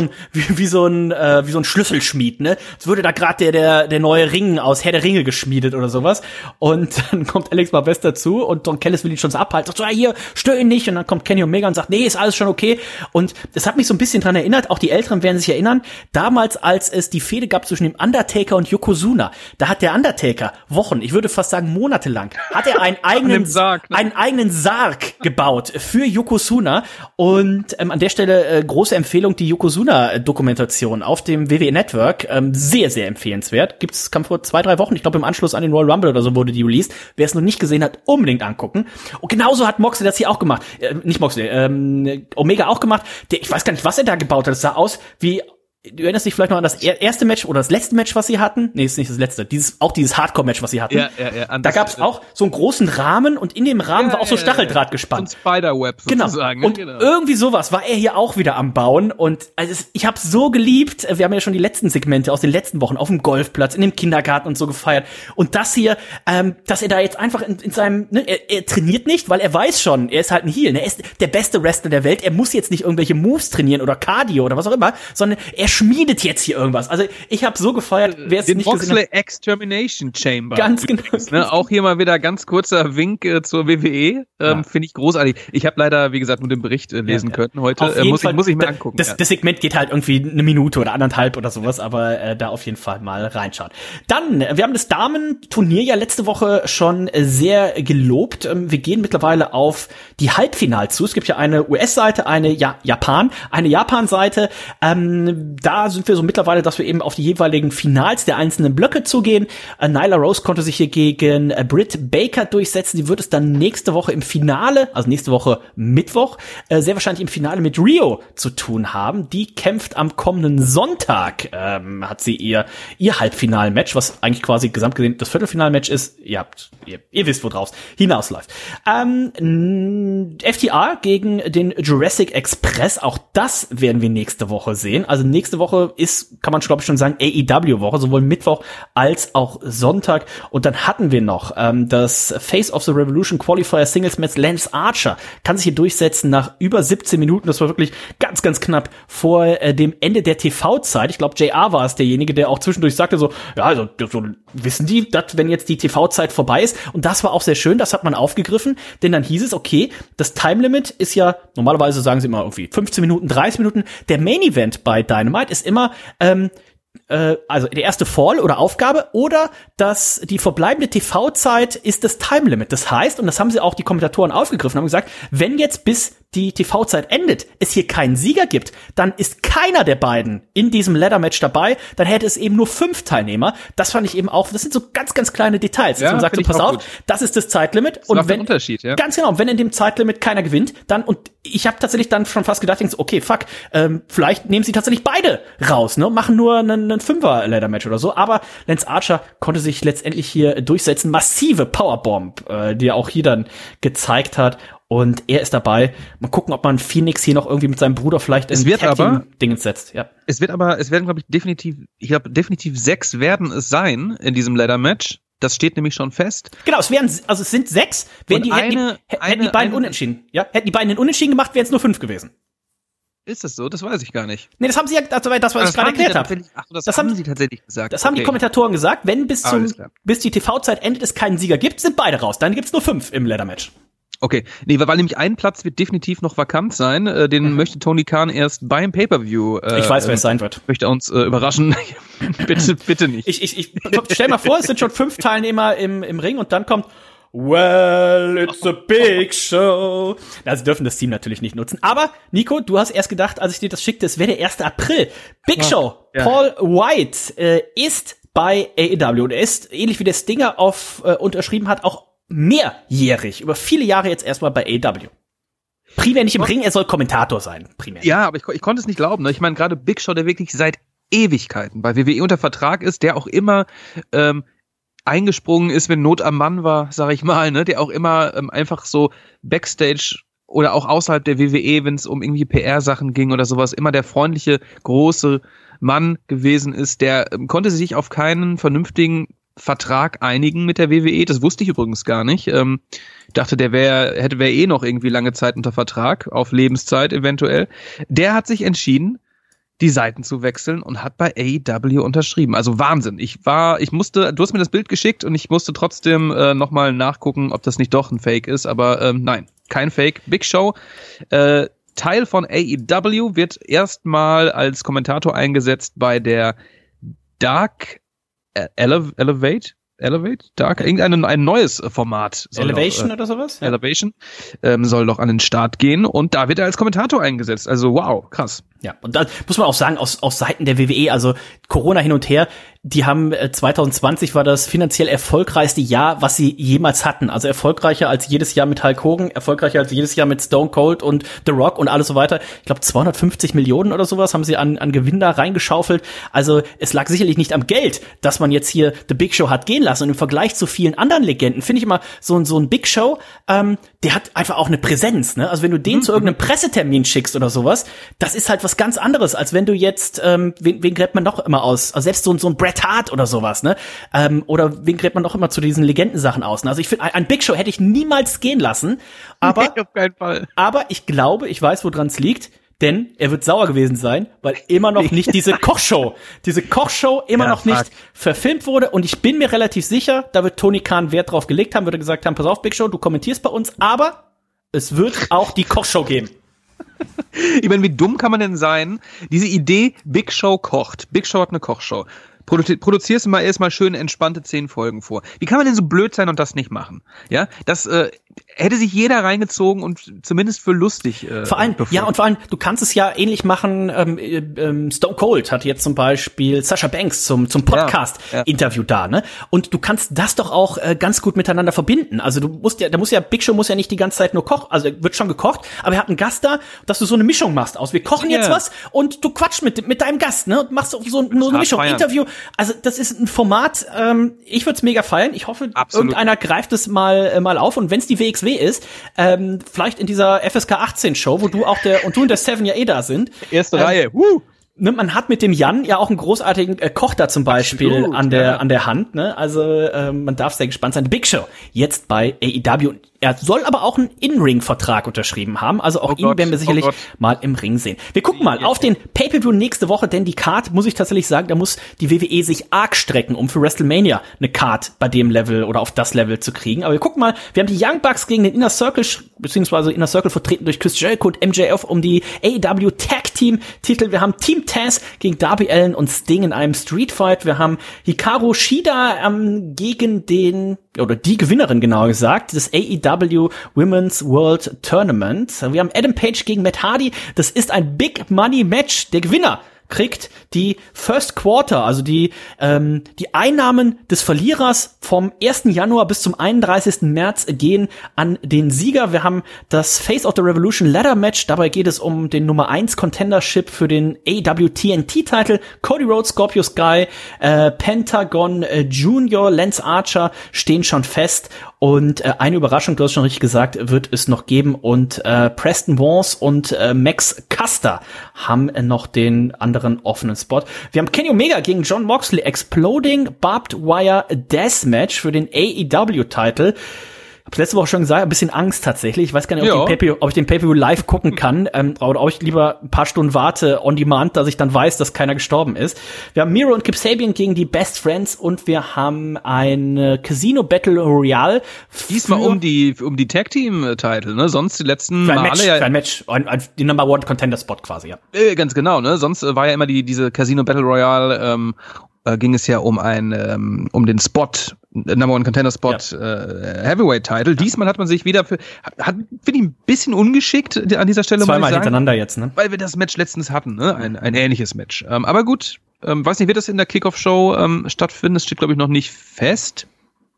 [SPEAKER 3] ein Schlüsselschmied, ne? Es würde da gerade der neue Ring aus Herr der Ringe geschmiedet oder sowas. Und dann kommt Alex Marvez dazu und Don Callis will ihn schon so abhalten, sagt so, ja, hier, stör ihn nicht. Und dann kommt Kenny Omega und sagt, nee, ist alles schon okay. Und das hat mich so ein bisschen dran erinnert, auch die Älteren werden sich erinnern, damals, als es die Fehde gab zwischen dem Undertaker und Yokozuna, da hat der Undertaker Wochen, ich würde fast sagen monatelang, hat er einen eigenen Sarg gebaut für Yokozuna. Und an der Stelle große Empfehlung, die Yokozuna-Dokumentation auf dem WWE Network, sehr, sehr empfehlenswert. Kam vor 2-3 Wochen, ich glaube im Anschluss an den Royal Rumble oder so wurde die released. Wer es noch nicht gesehen hat, unbedingt angucken. Und genauso hat Moxley das hier auch gemacht. Nicht Moxley, Omega auch gemacht. Ich weiß gar nicht, was er da gebaut hat. Es sah aus wie, du erinnerst dich vielleicht noch an das erste Match oder das letzte Match, was sie hatten? Nee, ist nicht das letzte. Dieses Hardcore-Match, was sie hatten.
[SPEAKER 4] Ja.
[SPEAKER 3] Da gab's auch so einen großen Rahmen und in dem Rahmen war auch so Stacheldraht gespannt.
[SPEAKER 4] So ein Spiderweb sozusagen.
[SPEAKER 3] Genau. Und irgendwie sowas war er hier auch wieder am Bauen. Und also ich habe so geliebt. Wir haben ja schon die letzten Segmente aus den letzten Wochen auf dem Golfplatz, in dem Kindergarten und so gefeiert. Und das hier, dass er da jetzt einfach in seinem, ne, er trainiert nicht, weil er weiß schon, er ist halt ein Heel. Ne? Er ist der beste Wrestler der Welt. Er muss jetzt nicht irgendwelche Moves trainieren oder Cardio oder was auch immer, sondern er schmiedet jetzt hier irgendwas. Also ich habe so gefeiert, wer es nicht gesehen hat.
[SPEAKER 4] Moxley Extermination Chamber.
[SPEAKER 3] Ganz genau.
[SPEAKER 4] Ne? Auch hier mal wieder ganz kurzer Wink zur WWE. Finde ich großartig. Ich habe leider, wie gesagt, nur den Bericht lesen können heute. Muss ich mir angucken.
[SPEAKER 3] Das Segment geht halt irgendwie 1 Minute oder 1,5 oder sowas, aber da auf jeden Fall mal reinschauen. Dann, wir haben das Damenturnier ja letzte Woche schon sehr gelobt. Wir gehen mittlerweile auf die Halbfinals zu. Es gibt ja eine US-Seite, eine Japan-Seite. Da sind wir so mittlerweile, dass wir eben auf die jeweiligen Finals der einzelnen Blöcke zugehen. Nyla Rose konnte sich hier gegen Britt Baker durchsetzen. Die wird es dann nächste Woche im Finale, also nächste Woche Mittwoch, sehr wahrscheinlich im Finale mit Rio zu tun haben. Die kämpft am kommenden Sonntag, hat sie ihr Halbfinalmatch, was eigentlich quasi gesamt gesehen das Viertelfinalmatch ist. Ihr wisst, worauf es hinausläuft. FTR gegen den Jurassic Express, auch das werden wir nächste Woche sehen. Also nächste Woche ist, kann man glaube ich schon sagen, AEW-Woche, sowohl Mittwoch als auch Sonntag. Und dann hatten wir noch das Face of the Revolution Qualifier Singles Match. Lance Archer kann sich hier durchsetzen nach über 17 Minuten. Das war wirklich ganz, ganz knapp vor dem Ende der TV-Zeit. Ich glaube, JR war es derjenige, der auch zwischendurch sagte so, ja, also so wissen die, dass wenn jetzt die TV-Zeit vorbei ist. Und das war auch sehr schön, das hat man aufgegriffen, denn dann hieß es, okay, das Time-Limit ist ja, normalerweise sagen sie immer irgendwie 15 Minuten, 30 Minuten. Der Main-Event bei Dynamite ist immer also der erste Fall oder Aufgabe oder die verbleibende TV-Zeit ist das Time-Limit. Das heißt, und das haben sie auch die Kommentatoren aufgegriffen, haben gesagt, wenn jetzt bis die TV-Zeit endet, es hier keinen Sieger gibt, dann ist keiner der beiden in diesem Ladder-Match dabei, dann hätte es eben nur 5 Teilnehmer. Das fand ich eben auch, das sind so ganz, ganz kleine Details. Dass man sagt, so, pass auf, das ist das Zeitlimit.
[SPEAKER 4] Das und wenn, Unterschied, ja.
[SPEAKER 3] Ganz genau, wenn in dem Zeitlimit keiner gewinnt, dann, und ich habe tatsächlich dann schon fast gedacht, okay, fuck, vielleicht nehmen sie tatsächlich beide raus, ne, machen nur einen 5er-Ladder-Match oder so, aber Lance Archer konnte sich letztendlich hier durchsetzen. Massive Powerbomb, die er auch hier dann gezeigt hat. Und er ist dabei. Mal gucken, ob man Phoenix hier noch irgendwie mit seinem Bruder vielleicht in Tag-Team-Dingens setzt. Ja.
[SPEAKER 4] Es werden, glaube ich, definitiv 6 werden es sein in diesem Ladder-Match. Das steht nämlich schon fest.
[SPEAKER 3] Genau, es sind 6. Hätten die beiden unentschieden. Ja, hätten die beiden den Unentschieden gemacht, wären es nur 5 gewesen.
[SPEAKER 4] Ist das so? Das weiß ich gar nicht.
[SPEAKER 3] Nee, das haben sie ja, das was ich gerade erklärt habe.
[SPEAKER 4] Das haben sie tatsächlich gesagt.
[SPEAKER 3] Das haben die Kommentatoren gesagt. Wenn bis die TV-Zeit endet, es keinen Sieger gibt, sind beide raus. Dann gibt's nur 5 im Ladder-Match.
[SPEAKER 4] Okay, nee, weil nämlich ein Platz wird definitiv noch vakant sein. Den möchte Tony Khan erst beim Pay-Per-View.
[SPEAKER 3] Ich weiß, wer es sein wird.
[SPEAKER 4] Möchte uns überraschen. bitte nicht.
[SPEAKER 3] Ich stell mal vor, es sind schon 5 Teilnehmer im Ring und dann kommt well, it's a big show. Na, sie dürfen das Team natürlich nicht nutzen. Aber, Nico, du hast erst gedacht, als ich dir das schickte, es wäre der 1. April. Big Show. Ja. Paul White ist bei AEW und er ist, ähnlich wie der Stinger unterschrieben hat, auch mehrjährig, über viele Jahre jetzt erstmal bei AEW. Primär nicht im Ring, er soll Kommentator sein. Primär.
[SPEAKER 4] Ja, aber ich konnte es nicht glauben. Ne? Ich meine, gerade Big Show, der wirklich seit Ewigkeiten bei WWE unter Vertrag ist, der auch immer eingesprungen ist, wenn Not am Mann war, sag ich mal, ne, der auch immer einfach so Backstage oder auch außerhalb der WWE, wenn es um irgendwie PR-Sachen ging oder sowas, immer der freundliche, große Mann gewesen ist, der konnte sich auf keinen vernünftigen Vertrag einigen mit der WWE. Das wusste ich übrigens gar nicht. Dachte, der wäre eh noch irgendwie lange Zeit unter Vertrag, auf Lebenszeit eventuell. Der hat sich entschieden, die Seiten zu wechseln und hat bei AEW unterschrieben. Also Wahnsinn. du hast mir das Bild geschickt und ich musste trotzdem nochmal nachgucken, ob das nicht doch ein Fake ist, aber nein, kein Fake. Big Show, Teil von AEW, wird erstmal als Kommentator eingesetzt bei der Dark Elevate? Dark? Ein neues Format.
[SPEAKER 3] Elevation oder sowas?
[SPEAKER 4] Ja. Elevation soll doch an den Start gehen und da wird er als Kommentator eingesetzt. Also wow, krass.
[SPEAKER 3] Ja, und da muss man auch sagen, aus Seiten der WWE, also Corona hin und her, die haben 2020 war das finanziell erfolgreichste Jahr, was sie jemals hatten. Also erfolgreicher als jedes Jahr mit Hulk Hogan, erfolgreicher als jedes Jahr mit Stone Cold und The Rock und alles so weiter. Ich glaube 250 Millionen oder sowas haben sie an Gewinn da reingeschaufelt. Also es lag sicherlich nicht am Geld, dass man jetzt hier The Big Show hat gehen lassen. Und im Vergleich zu vielen anderen Legenden finde ich immer so ein Big Show, der hat einfach auch eine Präsenz. Ne? Also wenn du den zu irgendeinem Pressetermin schickst oder sowas, das ist halt was ganz anderes, als wenn du jetzt, wen gräbt man noch immer aus? Also selbst so ein Bret Hart oder sowas, ne? Oder wen gräbt man noch immer zu diesen Legendensachen aus? Ne? Also ich finde, ein Big Show hätte ich niemals gehen lassen, aber,
[SPEAKER 4] nee, auf keinen Fall.
[SPEAKER 3] Aber ich glaube, ich weiß, woran es liegt, denn er wird sauer gewesen sein, weil immer noch nicht diese Kochshow immer noch nicht verfilmt wurde und ich bin mir relativ sicher, da wird Tony Khan Wert drauf gelegt haben, würde gesagt haben, pass auf, Big Show, du kommentierst bei uns, aber es wird auch die Kochshow geben.
[SPEAKER 4] Ich meine, wie dumm kann man denn sein? Diese Idee, Big Show kocht. Big Show hat eine Kochshow. Produzierst du mal erstmal schön entspannte 10 Folgen vor. Wie kann man denn so blöd sein und das nicht machen? Ja, das hätte sich jeder reingezogen und zumindest für lustig.
[SPEAKER 3] Vor allem, du kannst es ja ähnlich machen. Stone Cold hatte jetzt zum Beispiel Sasha Banks zum Podcast-Interview da, ne? Und du kannst das doch auch ganz gut miteinander verbinden. Also Big Show muss ja nicht die ganze Zeit nur kochen, also wird schon gekocht, aber er hat einen Gast da, dass du so eine Mischung machst aus. Wir kochen jetzt was und du quatschst mit deinem Gast, ne? Und machst so eine Mischung, Interview. Also das ist ein Format, ich würde es mega feiern. Ich hoffe, irgendeiner greift es mal auf und wenn es die WXW ist, vielleicht in dieser FSK 18 Show, wo du und der Seven ja da sind.
[SPEAKER 4] Erste Reihe.
[SPEAKER 3] Ne, man hat mit dem Jan ja auch einen großartigen Koch da zum Beispiel an der Hand, ne? Also man darf sehr gespannt sein. Big Show jetzt bei AEW. Er soll aber auch einen In-Ring-Vertrag unterschrieben haben. Also auch ihn werden wir sicherlich mal im Ring sehen. Wir gucken mal auf den Pay-Per-View nächste Woche, denn die Card, muss ich tatsächlich sagen, da muss die WWE sich arg strecken, um für WrestleMania eine Card bei dem Level oder auf das Level zu kriegen. Aber wir gucken mal, wir haben die Young Bucks gegen den Inner Circle, beziehungsweise Inner Circle vertreten durch Chris Jericho und MJF um die AEW Tag Team Titel. Wir haben Team Taz gegen Darby Allin und Sting in einem Street Fight. Wir haben Hikaru Shida gegen den oder die Gewinnerin genauer gesagt, des AEW Women's World Tournament. Wir haben Adam Page gegen Matt Hardy. Das ist ein Big Money Match. Der Gewinner kriegt die First Quarter, also die Einnahmen des Verlierers vom 1. Januar bis zum 31. März gehen an den Sieger. Wir haben das Face of the Revolution Ladder Match. Dabei geht es um den Nummer 1 Contendership für den AEW TNT-Titel. Cody Rhodes, Scorpio Sky, Pentagon Junior, Lance Archer stehen schon fest. Und eine Überraschung, du hast schon richtig gesagt, wird es noch geben. Und Preston Vance und Max Caster haben noch den anderen offenen Spot. Wir haben Kenny Omega gegen Jon Moxley, Exploding Barbed Wire Deathmatch für den AEW-Titel. Hab's letzte Woche schon gesagt, ein bisschen Angst tatsächlich. Ich weiß gar nicht, ob ich den Pay-Per-View live gucken kann, oder ob ich lieber ein paar Stunden warte on demand, dass ich dann weiß, dass keiner gestorben ist. Wir haben Miro und Kip Sabian gegen die Best Friends und wir haben ein Casino Battle Royale.
[SPEAKER 4] Diesmal um die Tag-Team-Titel, ne? Sonst die letzten Male
[SPEAKER 3] ein Match, die Number One Contender Spot quasi, ja.
[SPEAKER 4] Ganz genau, ne? Sonst war ja immer diese Casino Battle Royale, ging es ja um den Spot, Number One Contender Spot, Heavyweight Title. Diesmal hat man sich wieder finde ich ein bisschen ungeschickt an dieser Stelle.
[SPEAKER 3] Zweimal hintereinander jetzt, ne?
[SPEAKER 4] Weil wir das Match letztens hatten, ne? Ein ähnliches Match. Aber gut, weiß nicht, wird das in der Kickoff-Show stattfinden? Das steht, glaube ich, noch nicht fest.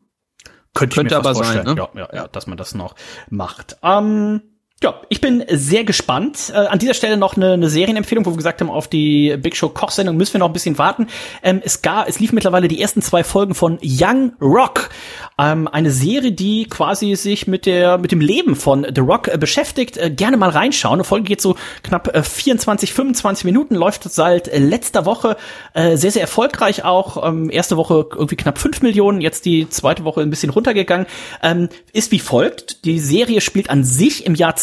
[SPEAKER 3] Könnte aber sein, ne? Ja, dass man das noch macht. Ja, ich bin sehr gespannt. An dieser Stelle noch eine Serienempfehlung, wo wir gesagt haben, auf die Big Show Kochsendung müssen wir noch ein bisschen warten. Es lief mittlerweile die ersten 2 Folgen von Young Rock. Eine Serie, die quasi sich mit dem Leben von The Rock beschäftigt. Gerne mal reinschauen. Eine Folge geht so knapp 24, 25 Minuten, läuft seit letzter Woche sehr, sehr erfolgreich auch. Erste Woche irgendwie knapp 5 Millionen, jetzt die zweite Woche ein bisschen runtergegangen. Ist wie folgt. Die Serie spielt an sich im Jahr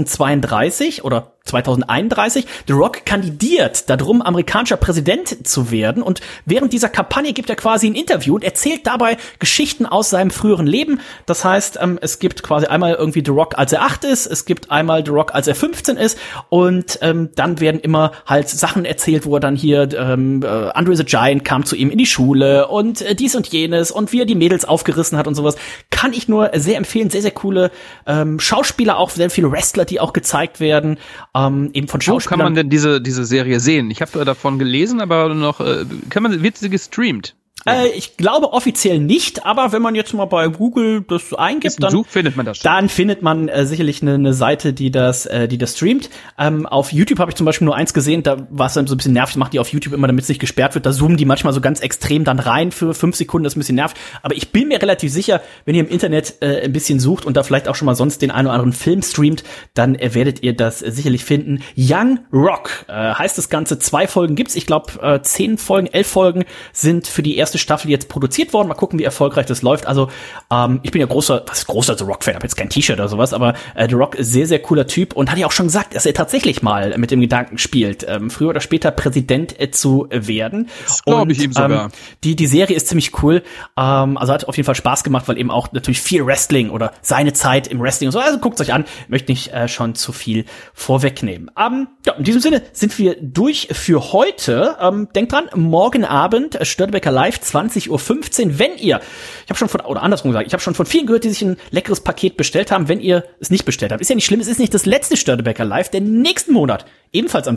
[SPEAKER 3] 2032 oder 2031. The Rock kandidiert darum, amerikanischer Präsident zu werden. Und während dieser Kampagne gibt er quasi ein Interview und erzählt dabei Geschichten aus seinem früheren Leben. Das heißt, es gibt quasi einmal irgendwie The Rock, als er 8 ist. Es gibt einmal The Rock, als er 15 ist. Und dann werden immer halt Sachen erzählt, wo er dann hier, Andre the Giant kam zu ihm in die Schule und dies und jenes und wie er die Mädels aufgerissen hat und sowas. Kann ich nur sehr empfehlen. Sehr, sehr coole Schauspieler, auch sehr viele Wrestler, die auch gezeigt werden. Eben von Schauspielern.
[SPEAKER 4] Wo kann man denn diese Serie sehen? Ich habe davon gelesen, aber noch wird sie gestreamt?
[SPEAKER 3] Ich glaube offiziell nicht, aber wenn man jetzt mal bei Google das eingibt, dann
[SPEAKER 4] findet man das schon.
[SPEAKER 3] Dann findet man sicherlich eine Seite, die das streamt. Auf YouTube habe ich zum Beispiel nur eins gesehen, da war es dann so ein bisschen nervig, macht die auf YouTube immer, damit es nicht gesperrt wird. Da zoomen die manchmal so ganz extrem dann rein für 5 Sekunden, das ist ein bisschen nervig. Aber ich bin mir relativ sicher, wenn ihr im Internet ein bisschen sucht und da vielleicht auch schon mal sonst den einen oder anderen Film streamt, dann werdet ihr das sicherlich finden. Young Rock heißt das Ganze. 2 Folgen gibt's. Ich glaube 10 Folgen, 11 Folgen sind für die erste Staffel jetzt produziert worden. Mal gucken, wie erfolgreich das läuft. Also ich bin ja großer The Rock-Fan, habe jetzt kein T-Shirt oder sowas, aber The Rock ist sehr, sehr cooler Typ und hat ja auch schon gesagt, dass er tatsächlich mal mit dem Gedanken spielt, früher oder später Präsident zu werden.
[SPEAKER 4] Das glaube ich ihm sogar.
[SPEAKER 3] Die Serie ist ziemlich cool. Also hat auf jeden Fall Spaß gemacht, weil eben auch natürlich viel Wrestling oder seine Zeit im Wrestling und so. Also guckt's euch an. Möchte nicht schon zu viel vorwegnehmen. Ja, in diesem Sinne sind wir durch für heute. Denkt dran, morgen Abend Störtebeker Live 20:15 Uhr. Wenn ihr, ich habe schon von vielen gehört, die sich ein leckeres Paket bestellt haben. Wenn ihr es nicht bestellt habt, ist ja nicht schlimm, es ist nicht das letzte Störtebeker Live. Denn nächsten Monat, ebenfalls am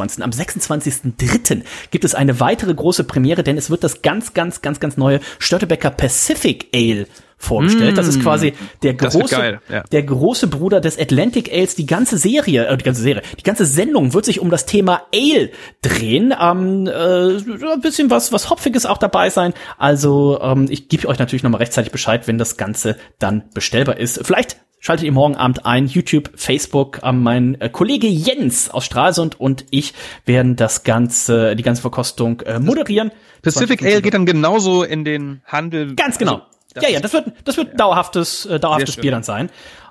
[SPEAKER 3] 26.3. gibt es eine weitere große Premiere, denn es wird das ganz neue Störtebeker Pacific Ale vorgestellt. Das ist quasi der große Bruder des Atlantic Ales. Die ganze Sendung wird sich um das Thema Ale drehen. Ein bisschen was Hopfiges auch dabei sein. Also ich gebe euch natürlich nochmal rechtzeitig Bescheid, wenn das Ganze dann bestellbar ist. Vielleicht schaltet ihr morgen Abend ein, YouTube, Facebook. Mein Kollege Jens aus Stralsund und ich werden die ganze Verkostung moderieren.
[SPEAKER 4] Pacific Ale geht dann genauso in den Handel.
[SPEAKER 3] Ganz genau. Also, das wird dauerhaftes Bier dann sein.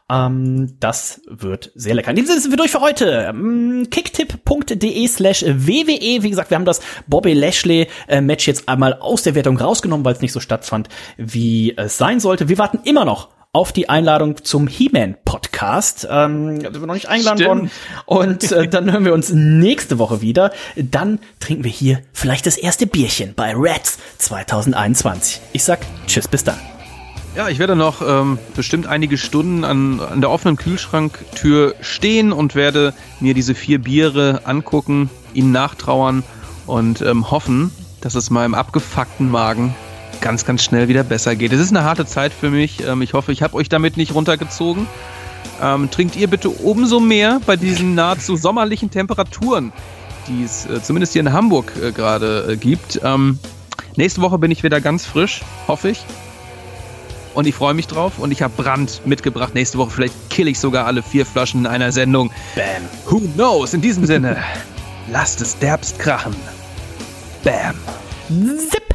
[SPEAKER 3] Das wird sehr lecker. In diesem Sinne sind wir durch für heute. Kicktipp.de/WWE. Wie gesagt, wir haben das Bobby Lashley Match jetzt einmal aus der Wertung rausgenommen, weil es nicht so stattfand, wie es sein sollte. Wir warten immer noch auf die Einladung zum He-Man-Podcast. Sind wir noch nicht eingeladen worden. Und dann hören wir uns nächste Woche wieder. Dann trinken wir hier vielleicht das erste Bierchen bei Reds 2021. Ich sag tschüss, bis dann.
[SPEAKER 4] Ja, ich werde noch bestimmt einige Stunden an der offenen Kühlschranktür stehen und werde mir diese 4 Biere angucken, ihnen nachtrauern und hoffen, dass es meinem abgefuckten Magen ganz, ganz schnell wieder besser geht. Es ist eine harte Zeit für mich. Ich hoffe, ich habe euch damit nicht runtergezogen. Trinkt ihr bitte umso mehr bei diesen nahezu sommerlichen Temperaturen, die es zumindest hier in Hamburg gerade gibt. Nächste Woche bin ich wieder ganz frisch, hoffe ich. Und ich freue mich drauf. Und ich habe Brand mitgebracht. Nächste Woche vielleicht kill ich sogar alle 4 Flaschen in einer Sendung.
[SPEAKER 3] Bam.
[SPEAKER 4] Who knows? In diesem Sinne, lasst es derbst krachen. Bam.
[SPEAKER 3] Zip.